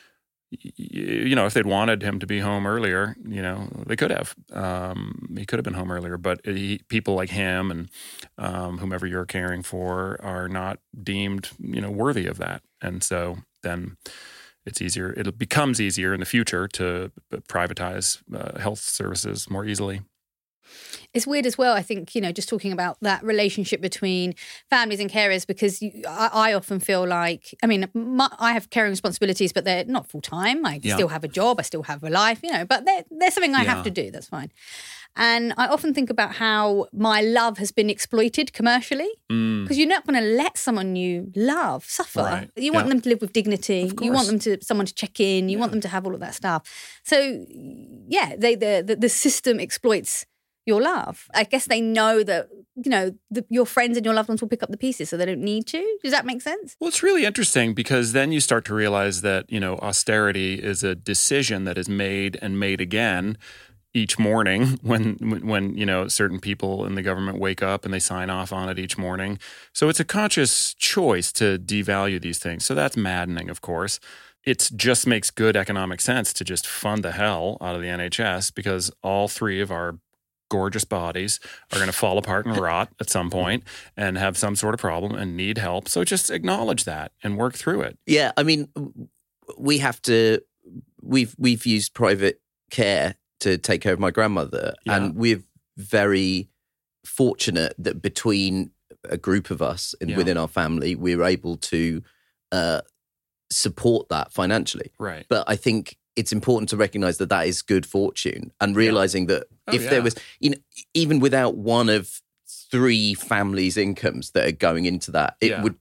y- you know, if they'd wanted him to be home earlier, you know, they could have. Um, he could have been home earlier, but he, people like him and um, whomever you're caring for are not deemed, you know, worthy of that. And so then it's easier. It becomes easier in the future to privatize uh, health services more easily. It's weird as well, I think, you know, just talking about that relationship between families and carers, because you, I, I often feel like, I mean, my, I have caring responsibilities, but they're not full time. I Yeah. still have a job, I still have a life, you know, but they're, they're something I Yeah. have to do. That's fine. And I often think about how my love has been exploited commercially, Mm. because you're not going to let someone you love suffer. Right. You want Yeah. them to live with dignity. Of You want course. them to someone to check in. You want them to have all of that stuff. So yeah, they the the, the system exploits your love. I guess they know that, you know, the, your friends and your loved ones will pick up the pieces, so they don't need to. Does that make sense? Well, it's really interesting because then you start to realize that, you know, austerity is a decision that is made and made again each morning when, when, when, you know, certain people in the government wake up and they sign off on it each morning. So it's a conscious choice to devalue these things. So that's maddening, of course. It just makes good economic sense to just fund the hell out of the N H S because all three of our gorgeous bodies are going to fall apart and rot at some point and have some sort of problem and need help. So just acknowledge that and work through it. Yeah, I mean, we have to. We've we've used private care to take care of my grandmother, Yeah. and we're very fortunate that between a group of us and Yeah. within our family, we're able to uh, support that financially. Right. But I think it's important to recognize that that is good fortune, and realizing that Oh, if yeah. there was, you know, even without one of three families' incomes that are going into that, it Yeah. would be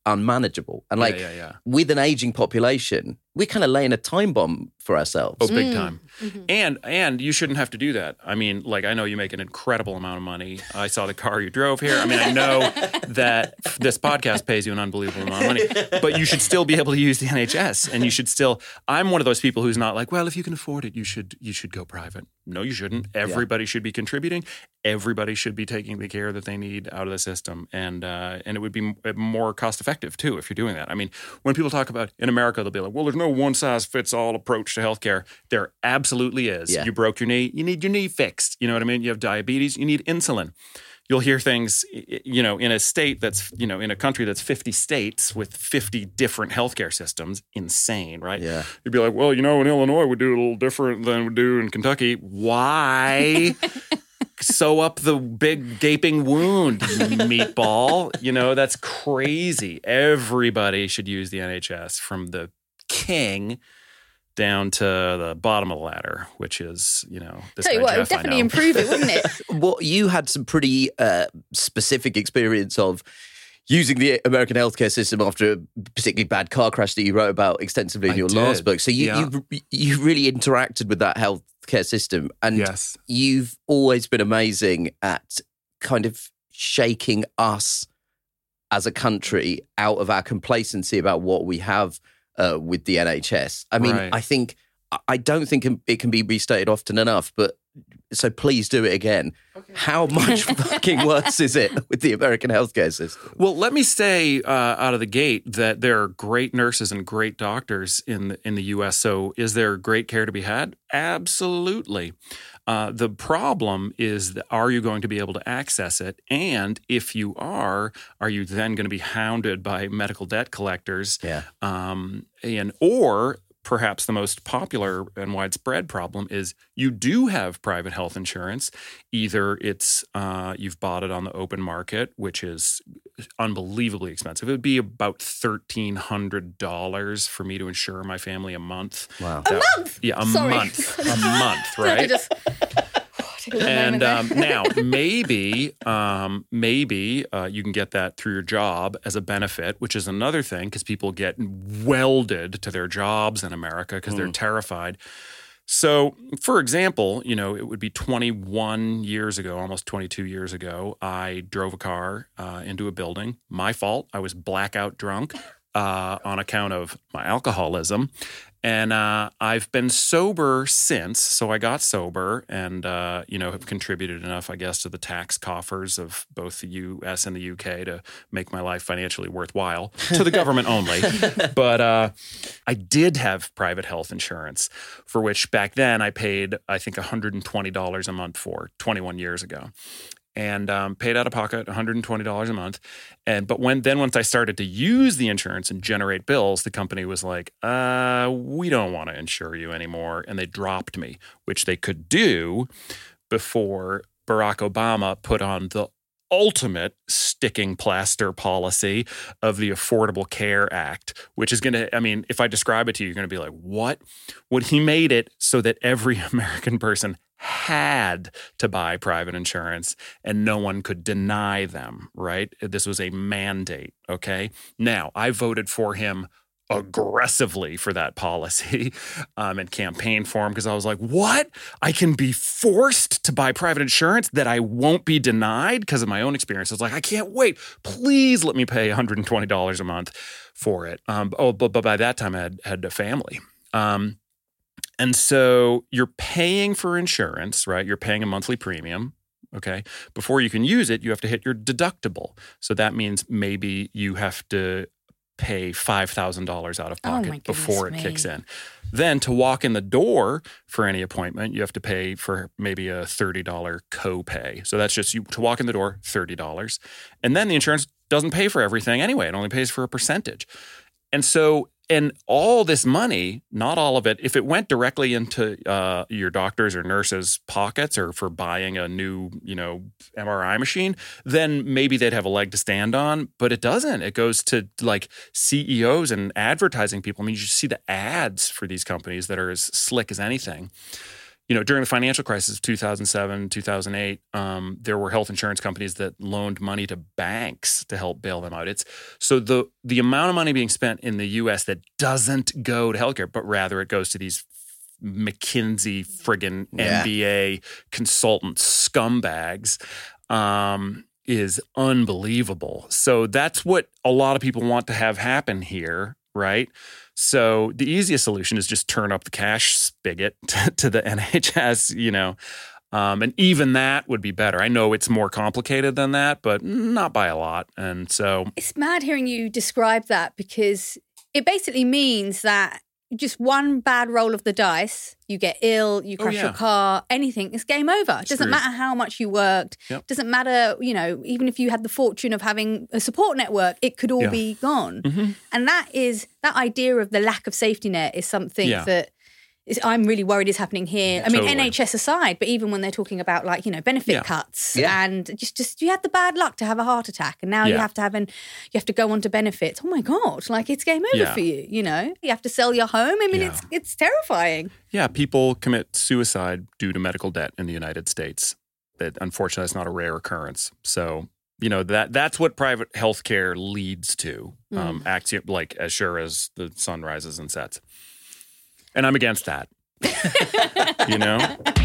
unmanageable. And like yeah, yeah, yeah. with an aging population, we're kind of laying a time bomb for ourselves. Oh, big time. Mm-hmm. And and you shouldn't have to do that. I mean, like, I know you make an incredible amount of money. I saw the car you drove here. I mean, I know that this podcast pays you an unbelievable amount of money, but you should still be able to use the N H S. And you should still, I'm one of those people who's not like, well, if you can afford it, you should you should go private. No, you shouldn't. Everybody yeah. should be contributing. Everybody should be taking the care that they need out of the system. And uh, and it would be more cost effective, too, if you're doing that. I mean, when people talk about, in America, they'll be like, well, there's no one-size-fits-all approach to healthcare. There absolutely is. Yeah. You broke your knee, you need your knee fixed. You know what I mean? You have diabetes, you need insulin. You'll hear things, you know, in a state that's, you know, in a country that's fifty states with fifty different healthcare systems. Insane, right? Yeah. You'd be like, well, you know, in Illinois, we do it a little different than we do in Kentucky. Why? Sew up the big gaping wound, meatball. You know, that's crazy. Everybody should use the N H S, from the king down to the bottom of the ladder, which is, you know, this Tell you guy what, it Jeff, would definitely improve it, wouldn't it? Well, you had some pretty uh, specific experience of using the American healthcare system after a particularly bad car crash that you wrote about extensively in I your did. last book. So you, Yeah. you you really interacted with that healthcare system, and Yes. you've always been amazing at kind of shaking us as a country out of our complacency about what we have uh, with the N H S. I mean, Right. I think I don't think it can be restated often enough, but so please do it again. Okay. How much fucking worse is it with the American healthcare system? Well, let me say uh, out of the gate that there are great nurses and great doctors in the, in the U S. So is there great care to be had? Absolutely. Uh, the problem is, that are you going to be able to access it? And if you are, are you then going to be hounded by medical debt collectors? Yeah. Um, and or perhaps the most popular and widespread problem is you do have private health insurance. Either it's uh, you've bought it on the open market, which is unbelievably expensive. It would be about thirteen hundred dollars for me to insure my family a month. Wow. A month? Yeah, a Sorry. month. A month, right? Just, And um, now maybe, um, maybe uh, you can get that through your job as a benefit, which is another thing, because people get welded to their jobs in America because mm. they're terrified. So, for example, you know, it would be twenty-one years ago, almost twenty-two years ago, I drove a car uh, into a building. My fault. I was blackout drunk uh, on account of my alcoholism. And uh, I've been sober since, so I got sober and, uh, you know, have contributed enough, I guess, to the tax coffers of both the U S and the U K to make my life financially worthwhile, to the government only. But uh, I did have private health insurance, for which back then I paid, I think, one hundred twenty dollars a month for, twenty-one years ago. And um, paid out of pocket one hundred twenty dollars a month. And but when then once I started to use the insurance and generate bills, the company was like, uh, we don't want to insure you anymore. And they dropped me, which they could do before Barack Obama put on the ultimate sticking plaster policy of the Affordable Care Act, which is going to, I mean, if I describe it to you, you're going to be like, what? Well, he made it so that every American person had to buy private insurance and no one could deny them, right? This was a mandate, okay? Now, I voted for him aggressively for that policy um, and campaigned for him because I was like, what? I can be forced to buy private insurance that I won't be denied because of my own experience. I was like, I can't wait. Please let me pay one hundred twenty dollars a month for it. Um, oh, but, but by that time I had, had a family. Um, and so you're paying for insurance, right? You're paying a monthly premium. Okay. Before you can use it, you have to hit your deductible. So that means maybe you have to pay five thousand dollars out of pocket oh before it me. kicks in. Then to walk in the door for any appointment, you have to pay for maybe a thirty dollars copay. So that's just you to walk in the door, thirty dollars. And then the insurance doesn't pay for everything anyway. It only pays for a percentage. And so, and all this money, not all of it, if it went directly into uh, your doctor's or nurse's pockets or for buying a new, you know, M R I machine, then maybe they'd have a leg to stand on. But it doesn't. It goes to like C E Os and advertising people. I mean, you see the ads for these companies that are as slick as anything. you know, during the financial crisis of two thousand seven, two thousand eight, um, there were health insurance companies that loaned money to banks to help bail them out. It's so the the amount of money being spent in the U S that doesn't go to healthcare, but rather it goes to these McKinsey friggin' Yeah. M B A consultant scumbags um, is unbelievable. So that's what a lot of people want to have happen here, right? So the easiest solution is just turn up the cash spigot to, to the N H S, you know, um, and even that would be better. I know it's more complicated than that, but not by a lot. And so It's mad hearing you describe that because it basically means that just one bad roll of the dice, you get ill, you crash Oh, yeah. your car, anything, it's game over. It doesn't Screwed. matter how much you worked. Yep. Doesn't matter, you know, even if you had the fortune of having a support network, it could all Yeah. be gone. Mhm. And that is, that idea of the lack of safety net is something Yeah. that is, I'm really worried is happening here. I mean, Totally. N H S aside, but even when they're talking about like, you know, benefit Yeah. cuts Yeah. and just, just you had the bad luck to have a heart attack and now you Yeah. have to have an, you have to go on to benefits. Oh my God, like it's game over Yeah. for you, you know? You have to sell your home. I mean, Yeah. it's it's terrifying. yeah, people commit suicide due to medical debt in the United States. That unfortunately is not a rare occurrence. So, you know, that that's what private healthcare leads to. Um, acti- like as sure as the sun rises and sets. And I'm against that. You know?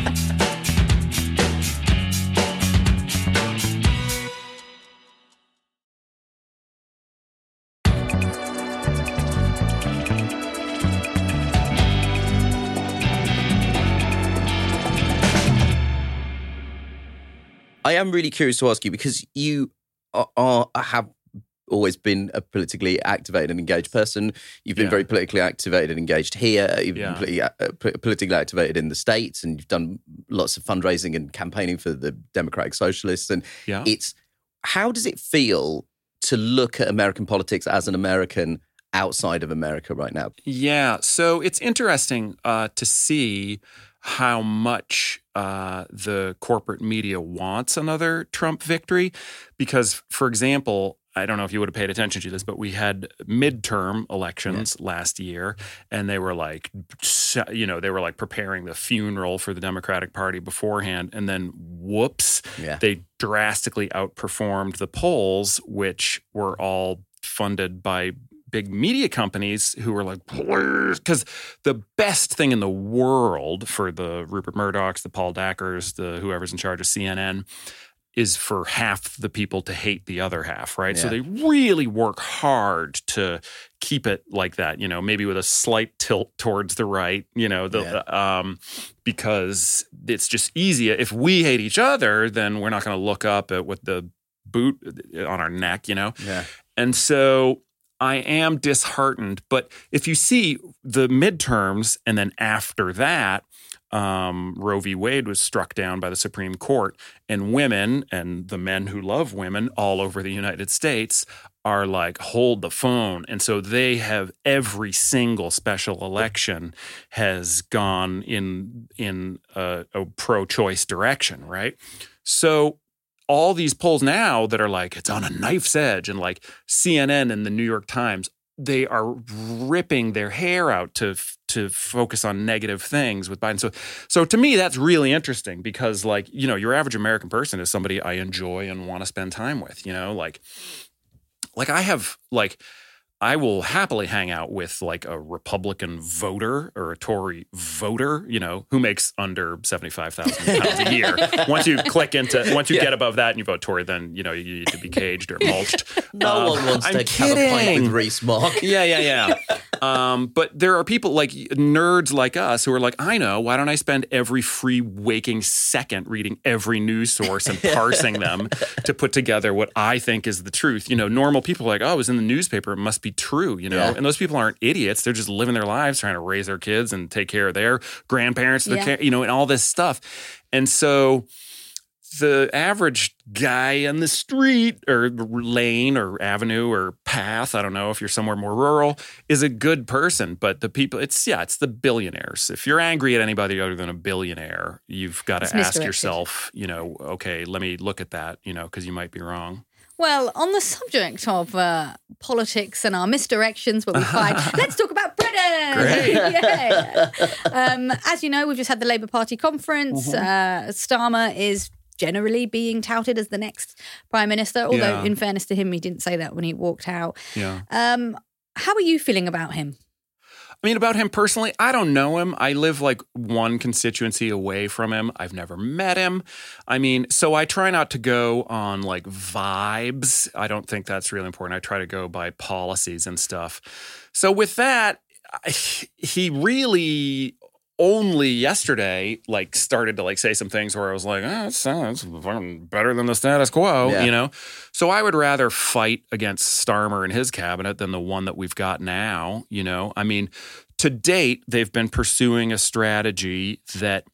I am really curious to ask you because you are, are have always been a politically activated and engaged person. You've been Yeah. very politically activated and engaged here. You've Yeah. been politically, uh, po- politically activated in the States, and you've done lots of fundraising and campaigning for the Democratic Socialists. And Yeah. it's how does it feel to look at American politics as an American outside of America right now? Yeah. So it's interesting uh, to see how much uh, the corporate media wants another Trump victory. Because, for example, I don't know if you would have paid attention to this, but we had midterm elections last year, and they were like, you know, they were like preparing the funeral for the Democratic Party beforehand, and then whoops, Yeah. they drastically outperformed the polls, which were all funded by big media companies who were like, please, because the best thing in the world for the Rupert Murdochs, the Paul Dackers, the whoever's in charge of C N N is for half the people to hate the other half, right? So Yeah. they really work hard to keep it like that, you know, maybe with a slight tilt towards the right, you know, the, um, because it's just easier. If we hate each other, then we're not going to look up at what the boot on our neck, you know? Yeah. And so I am disheartened. But if you see the midterms and then after that, um, Roe v. Wade was struck down by the Supreme Court, and women and the men who love women all over the United States are like, hold the phone. And so they have every single special election has gone in, in a, a pro-choice direction, right? So all these polls now that are like, it's on a knife's edge, and like C N N and the New York Times, they are ripping their hair out to to focus on negative things with Biden. So, so to me, that's really interesting because, like, you know, your average American person is somebody I enjoy and want to spend time with. You know, like, like I have like. I will happily hang out with like a Republican voter or a Tory voter, you know, who makes under seventy-five thousand pounds a year. Once you click into, once you Yeah. get above that and you vote Tory, then, you know, you need to be caged or mulched. No Um, one wants I'm to have a pint kidding. with Reese Mogg. Yeah, yeah, yeah. Um, but there are people like nerds like us who are like, I know, why don't I spend every free waking second reading every news source and parsing them to put together what I think is the truth? You know, normal people are like, oh, it was in the newspaper, it must be true, you know? Yeah. And those people aren't idiots. They're just living their lives trying to raise their kids and take care of their grandparents, their Yeah. care, you know, and all this stuff. And so the average guy on the street or lane or avenue or path, I don't know if you're somewhere more rural, is a good person. But the people, it's, yeah, it's the billionaires. If you're angry at anybody other than a billionaire, you've got It's to ask misdirected. yourself, you know, okay, let me look at that, you know, because you might be wrong. Well, on the subject of uh, politics and our misdirections where we fight, let's talk about Britain. Great. yeah. Um, as you know, we've just had the Labour Party conference. Mm-hmm. Uh, Starmer is generally being touted as the next Prime Minister, although Yeah. in fairness to him, he didn't say that when he walked out. Yeah. Um, how are you feeling about him? I mean, about him personally, I don't know him. I live like one constituency away from him. I've never met him. I mean, so I try not to go on like vibes. I don't think that's really important. I try to go by policies and stuff. So with that, I, he really only yesterday like started to like say some things where I was like, oh, that's, that's better than the status quo, Yeah. you know? So I would rather fight against Starmer and his cabinet than the one that we've got now, you know? I mean, to date, they've been pursuing a strategy that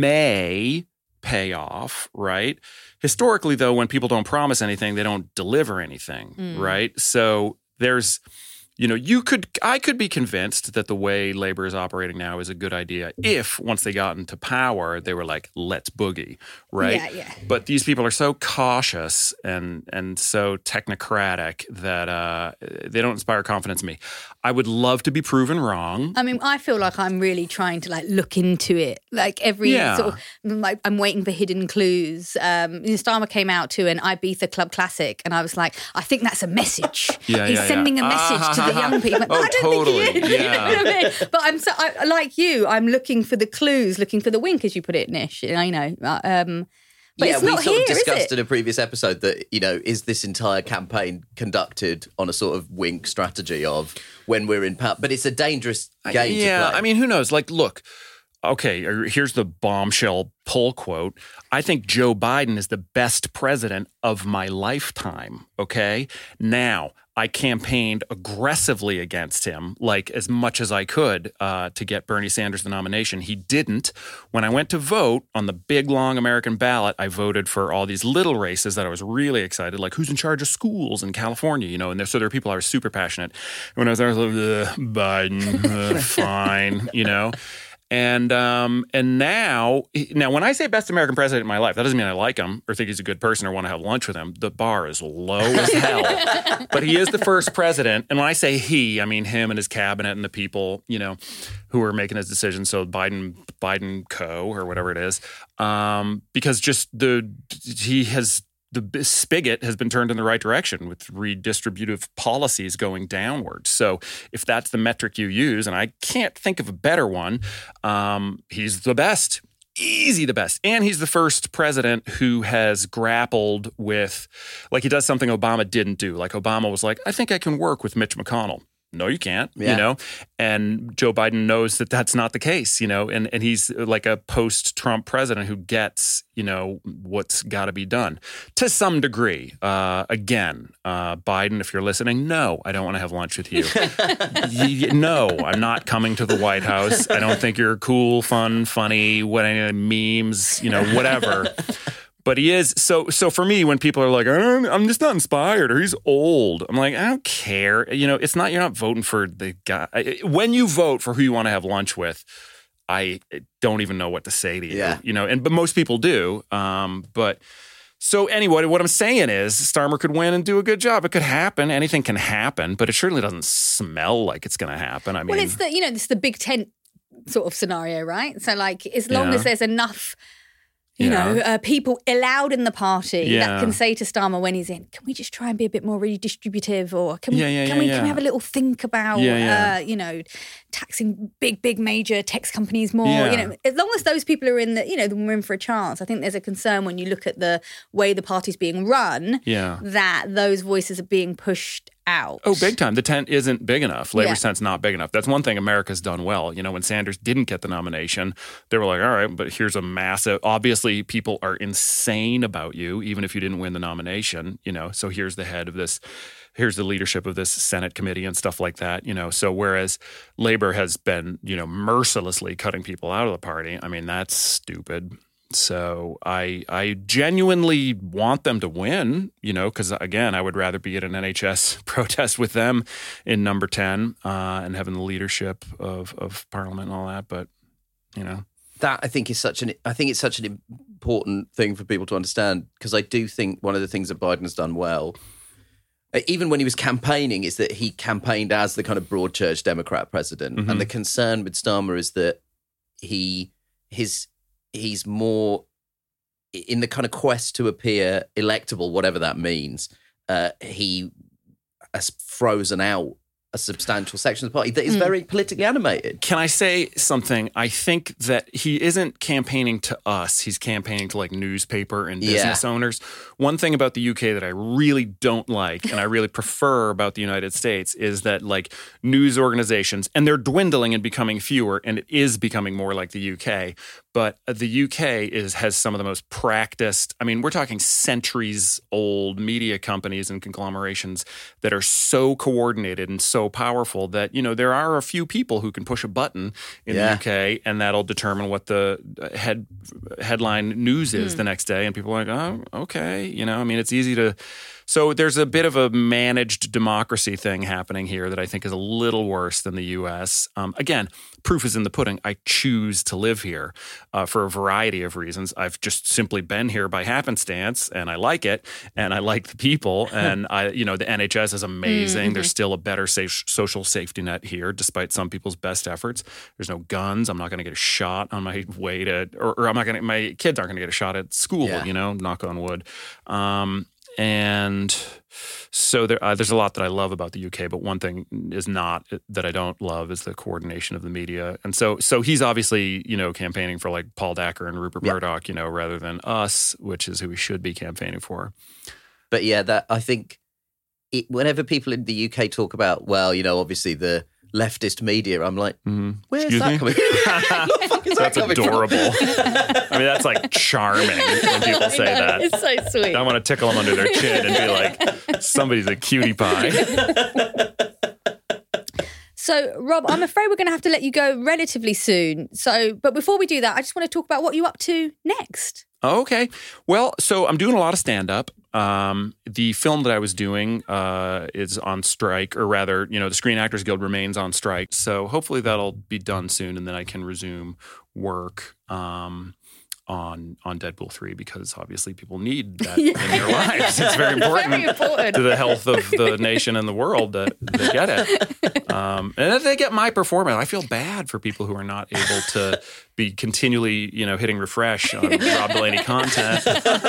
may pay off, right? Historically, though, when people don't promise anything, they don't deliver anything, Mm. right? So there's You know, you could, I could be convinced that the way Labor is operating now is a good idea if once they got into power, they were like, let's boogie, right? Yeah, yeah. But these people are so cautious and and so technocratic that uh, they don't inspire confidence in me. I would love to be proven wrong. I mean, I feel like I'm really trying to like look into it. Like every Yeah. sort of, like I'm waiting for hidden clues. Um, Starmer came out to an Ibiza Club Classic, and I was like, I think that's a message. Yeah, He's yeah, sending yeah. a message Ah, to the young people. oh, I don't totally. think he is. You know Yeah. what I mean? But I'm so I, like you. I'm looking for the clues, looking for the wink, as you put it, Nish. I know. Uh, Um, but yeah, it's we not sort here, of is discussed it? in a previous episode that, you know, is this entire campaign conducted on a sort of wink strategy of when we're in power? But it's a dangerous game yeah, to play. I mean, who knows? Like, look, okay, here's the bombshell poll quote. I think Joe Biden is the best president of my lifetime, okay? Now, I campaigned aggressively against him, like as much as I could, uh, to get Bernie Sanders the nomination. He didn't. When I went to vote on the big, long American ballot, I voted for all these little races that I was really excited, like who's in charge of schools in California, you know, and there, so there are people I was super passionate. When I was there, I was like, ugh, Biden, uh, fine, you know. And um, and now, now when I say best American president in my life, that doesn't mean I like him or think he's a good person or want to have lunch with him. The bar is low as hell. But he is the first president. And when I say he, I mean him and his cabinet and the people, you know, who are making his decisions. So Biden, Biden Co. or whatever it is. Um, because just the, he has, the spigot has been turned in the right direction with redistributive policies going downward. So if that's the metric you use, and I can't think of a better one, um, he's the best. Easy the best. And he's the first president who has grappled with, like he does something Obama didn't do. Like Obama was like, I think I can work with Mitch McConnell. No, you can't, Yeah. you know, and Joe Biden knows that that's not the case, you know, and, and he's like a post-Trump president who gets, you know, what's got to be done to some degree. Uh, again, uh, Biden, if you're listening, no, I don't want to have lunch with you. y- no, I'm not coming to the White House. I don't think you're cool, fun, funny, what any memes, you know, whatever. But he is, so so for me, when people are like, I'm just not inspired or he's old, I'm like, I don't care. You know, it's not, you're not voting for the guy. When you vote for who you want to have lunch with, I don't even know what to say to you, Yeah. you know, and but most people do. Um, but so anyway, what I'm saying is Starmer could win and do a good job. It could happen. Anything can happen, but it surely doesn't smell like it's going to happen. I mean, Well, it's the, you know, it's the big tent sort of scenario, right? So like, as long Yeah. as there's enough, you Yeah. know, uh, people allowed in the party Yeah. that can say to Starmer when he's in, can we just try and be a bit more redistributive, or can we, Yeah, yeah, can yeah, we, yeah. can we have a little think about, Yeah, yeah. Uh, you know, taxing big, big major tech companies more? Yeah. You know, as long as those people are in the, you know, the room for a chance. I think there's a concern when you look at the way the party's being run, Yeah. that those voices are being pushed out. Oh, big time. The tent isn't big enough. Labor's Yeah. tent's not big enough. That's one thing America's done well. You know, when Sanders didn't get the nomination, they were like, all right, but here's a massive, obviously people are insane about you, even if you didn't win the nomination, you know, so here's the head of this, here's the leadership of this Senate committee and stuff like that, you know. So whereas Labor has been, you know, mercilessly cutting people out of the party, I mean, that's stupid. So I I genuinely want them to win, you know, because, again, I would rather be at an N H S protest with them in number ten uh, and having the leadership of, of Parliament and all that. But, you know. That I think is such an I think it's such an important thing for people to understand, because I do think one of the things that Biden has done well, even when he was campaigning, is that he campaigned as the kind of broad church Democrat president. Mm-hmm. And the concern with Starmer is that he his he's more in the kind of quest to appear electable, whatever that means. Uh, he has frozen out a substantial section of the party that is mm. very politically animated. Can I say something? I think that he isn't campaigning to us. He's campaigning to like newspaper and business yeah. owners. One thing about the U K that I really don't like and I really prefer about the United States is that like news organizations, and they're dwindling and becoming fewer, and it is becoming more like the U K. But the U K is has some of the most practiced, I mean, we're talking centuries old media companies and conglomerations that are so coordinated and so powerful that, you know, there are a few people who can push a button in yeah. the U K and that'll determine what the head headline news is mm. the next day. And people are like, oh, okay. You know, I mean, it's easy to... So there's a bit of a managed democracy thing happening here that I think is a little worse than the U S. Um, again, proof is in the pudding. I choose to live here uh, for a variety of reasons. I've just simply been here by happenstance, and I like it, and I like the people, and I, you know, the N H S is amazing. Mm-hmm. There's still a better safe, social safety net here, despite some people's best efforts. There's no guns. I'm not going to get a shot on my way to, or, or I'm not going to. My kids aren't going to get a shot at school. Yeah. You know, knock on wood. Um, And so there, uh, there's a lot that I love about the U K, but one thing is not that I don't love is the coordination of the media. And so so he's obviously, you know, campaigning for like Paul Dacker and Rupert yep. Murdoch, you know, rather than us, which is who we should be campaigning for. But yeah, that I think it, whenever people in the U K talk about, well, you know, obviously the leftist media, I'm like, mm-hmm. where's Excuse that me? coming from? That's adorable. I mean, that's like charming when people say that. It's so sweet. I want to tickle them under their chin and be like, somebody's a cutie pie. So, Rob, I'm afraid we're going to have to let you go relatively soon. So, but before we do that, I just want to talk about what you're up to next. Okay. Well, so I'm doing a lot of stand-up. Um, the film that I was doing uh, is on strike, or rather, you know, the Screen Actors Guild remains on strike. So hopefully that'll be done soon, and then I can resume work um, on on Deadpool three, because obviously people need that yeah. in their lives. It's very important, very important to the health of the nation and the world that they get it. Um, and if they get my performance, I feel bad for people who are not able to be continually, you know, hitting refresh on Rob Delaney content.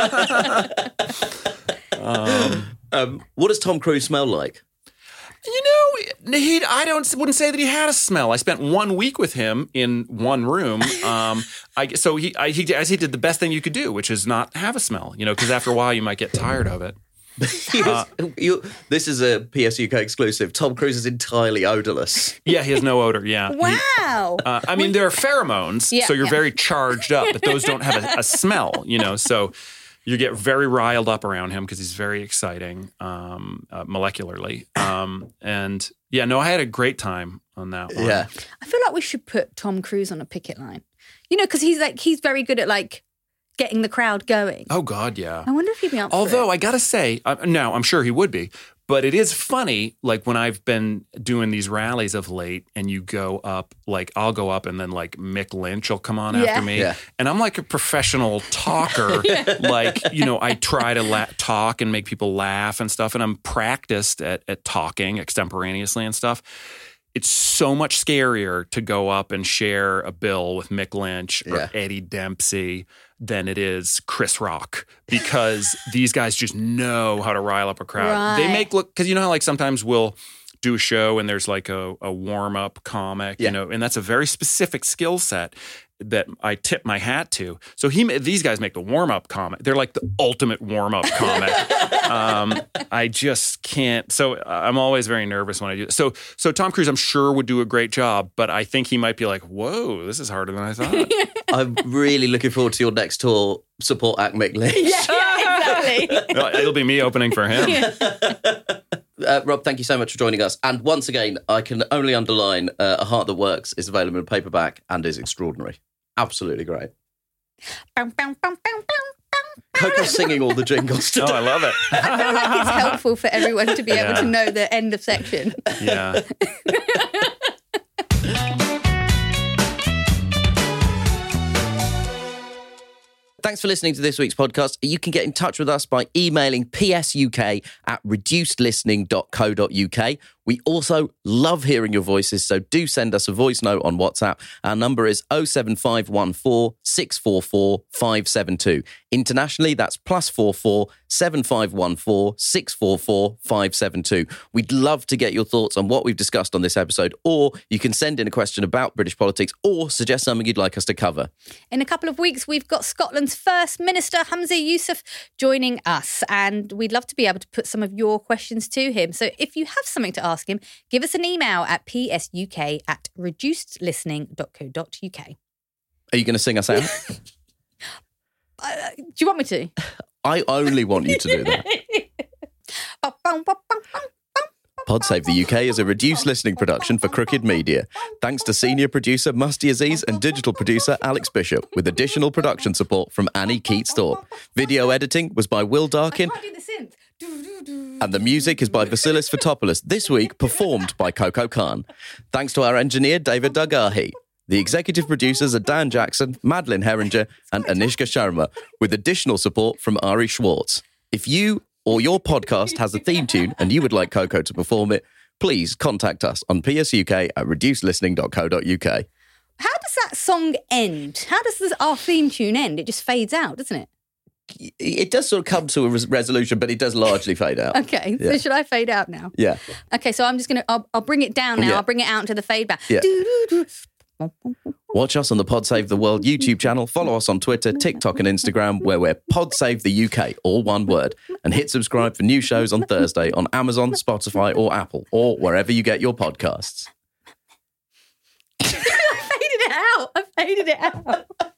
um, um, what does Tom Cruise smell like? You know, he, I don't wouldn't say that he had a smell. I spent one week with him in one room. Um, I, so he, I, he, as he did the best thing you could do, which is not have a smell. You know, because after a while you might get tired of it. Uh, you, this is a P S U K exclusive. Tom Cruise is entirely odorless. Yeah, he has no odor. Yeah. Wow. He, uh, I mean, there are pheromones, yeah, so you're yeah. very charged up, but those don't have a, a smell. You know, so. You get very riled up around him because he's very exciting um, uh, molecularly. Um, and yeah, no, I had a great time on that one. Yeah. I feel like we should put Tom Cruise on a picket line. You know, because he's like, he's very good at like getting the crowd going. Oh, God, yeah. I wonder if he'd be up for Although it. I got to say, uh, no, I'm sure he would be. But it is funny, like when I've been doing these rallies of late and you go up, like I'll go up and then like Mick Lynch will come on Yeah. after me. Yeah. And I'm like a professional talker. Like, you know, I try to la- talk and make people laugh and stuff. And I'm practiced at, at talking extemporaneously and stuff. It's so much scarier to go up and share a bill with Mick Lynch or Yeah. Eddie Dempsey than it is Chris Rock, because these guys just know how to rile up a crowd. Right. They make look, because you know how like sometimes we'll do a show and there's like a, a warm-up comic, Yeah. you know, and that's a very specific skill set that I tip my hat to. So he, these guys make the warm-up comic. They're like the ultimate warm-up comic. um, I just can't. So I'm always very nervous when I do it. So, so Tom Cruise, I'm sure, would do a great job, but I think he might be like, whoa, this is harder than I thought. I'm really looking forward to your next tour. Support Act Mick Lynch. Yeah, yeah, exactly. It'll be me opening for him. Uh, Rob, thank you so much for joining us. And once again, I can only underline uh, A Heart That Works is available in paperback and is extraordinary. Absolutely great. Bum, bum, bum, bum, bum. Coco's singing all the jingles today. Oh, I love it. I feel like it's helpful for everyone to be able Yeah. to know the end of section. Yeah. Thanks for listening to this week's podcast. You can get in touch with us by emailing psuk at reduced listening dot co dot uk. We also love hearing your voices, so do send us a voice note on WhatsApp. Our number is oh seven five one four, six four four, five seven two. Internationally, that's plus four four, seven five one four, six four four, five seven two. We'd love to get your thoughts on what we've discussed on this episode, or you can send in a question about British politics or suggest something you'd like us to cover. In a couple of weeks, we've got Scotland's First Minister, Humza Yousaf, joining us, and we'd love to be able to put some of your questions to him. So if you have something to ask him, give us an email at psuk at reduced listening dot co dot uk. Are you going to sing us out? uh, do you want me to? I only want you to do that. Podsave the U K is a reduced listening production for Crooked Media. Thanks to senior producer Musty Aziz and digital producer Alex Bishop, with additional production support from Annie Keats-Thorpe. Video editing was by Will Darkin. I can't do the synth. And the music is by Vasilis Fotopoulos, this week performed by Coco Khan. Thanks to our engineer, David Dagahi. The executive producers are Dan Jackson, Madeline Herringer, and Anishka Sharma, with additional support from Ari Schwartz. If you or your podcast has a theme tune and you would like Coco to perform it, please contact us on psuk at reduced listening dot co dot uk. How does that song end? How does this, our theme tune end? It just fades out, doesn't it? It does sort of come to a res- resolution, but it does largely fade out. Okay, Yeah. so should I fade out now? Yeah. Okay, so I'm just going to, I'll, I'll bring it down now. Yeah. I'll bring it out into the fade back. Yeah. Doo-doo-doo. Watch us on the Pod Save the World YouTube channel. Follow us on Twitter, TikTok and Instagram, where we're Pod Save the U K, all one word. And hit subscribe for new shows on Thursday on Amazon, Spotify or Apple, or wherever you get your podcasts. I faded it out. I faded it out.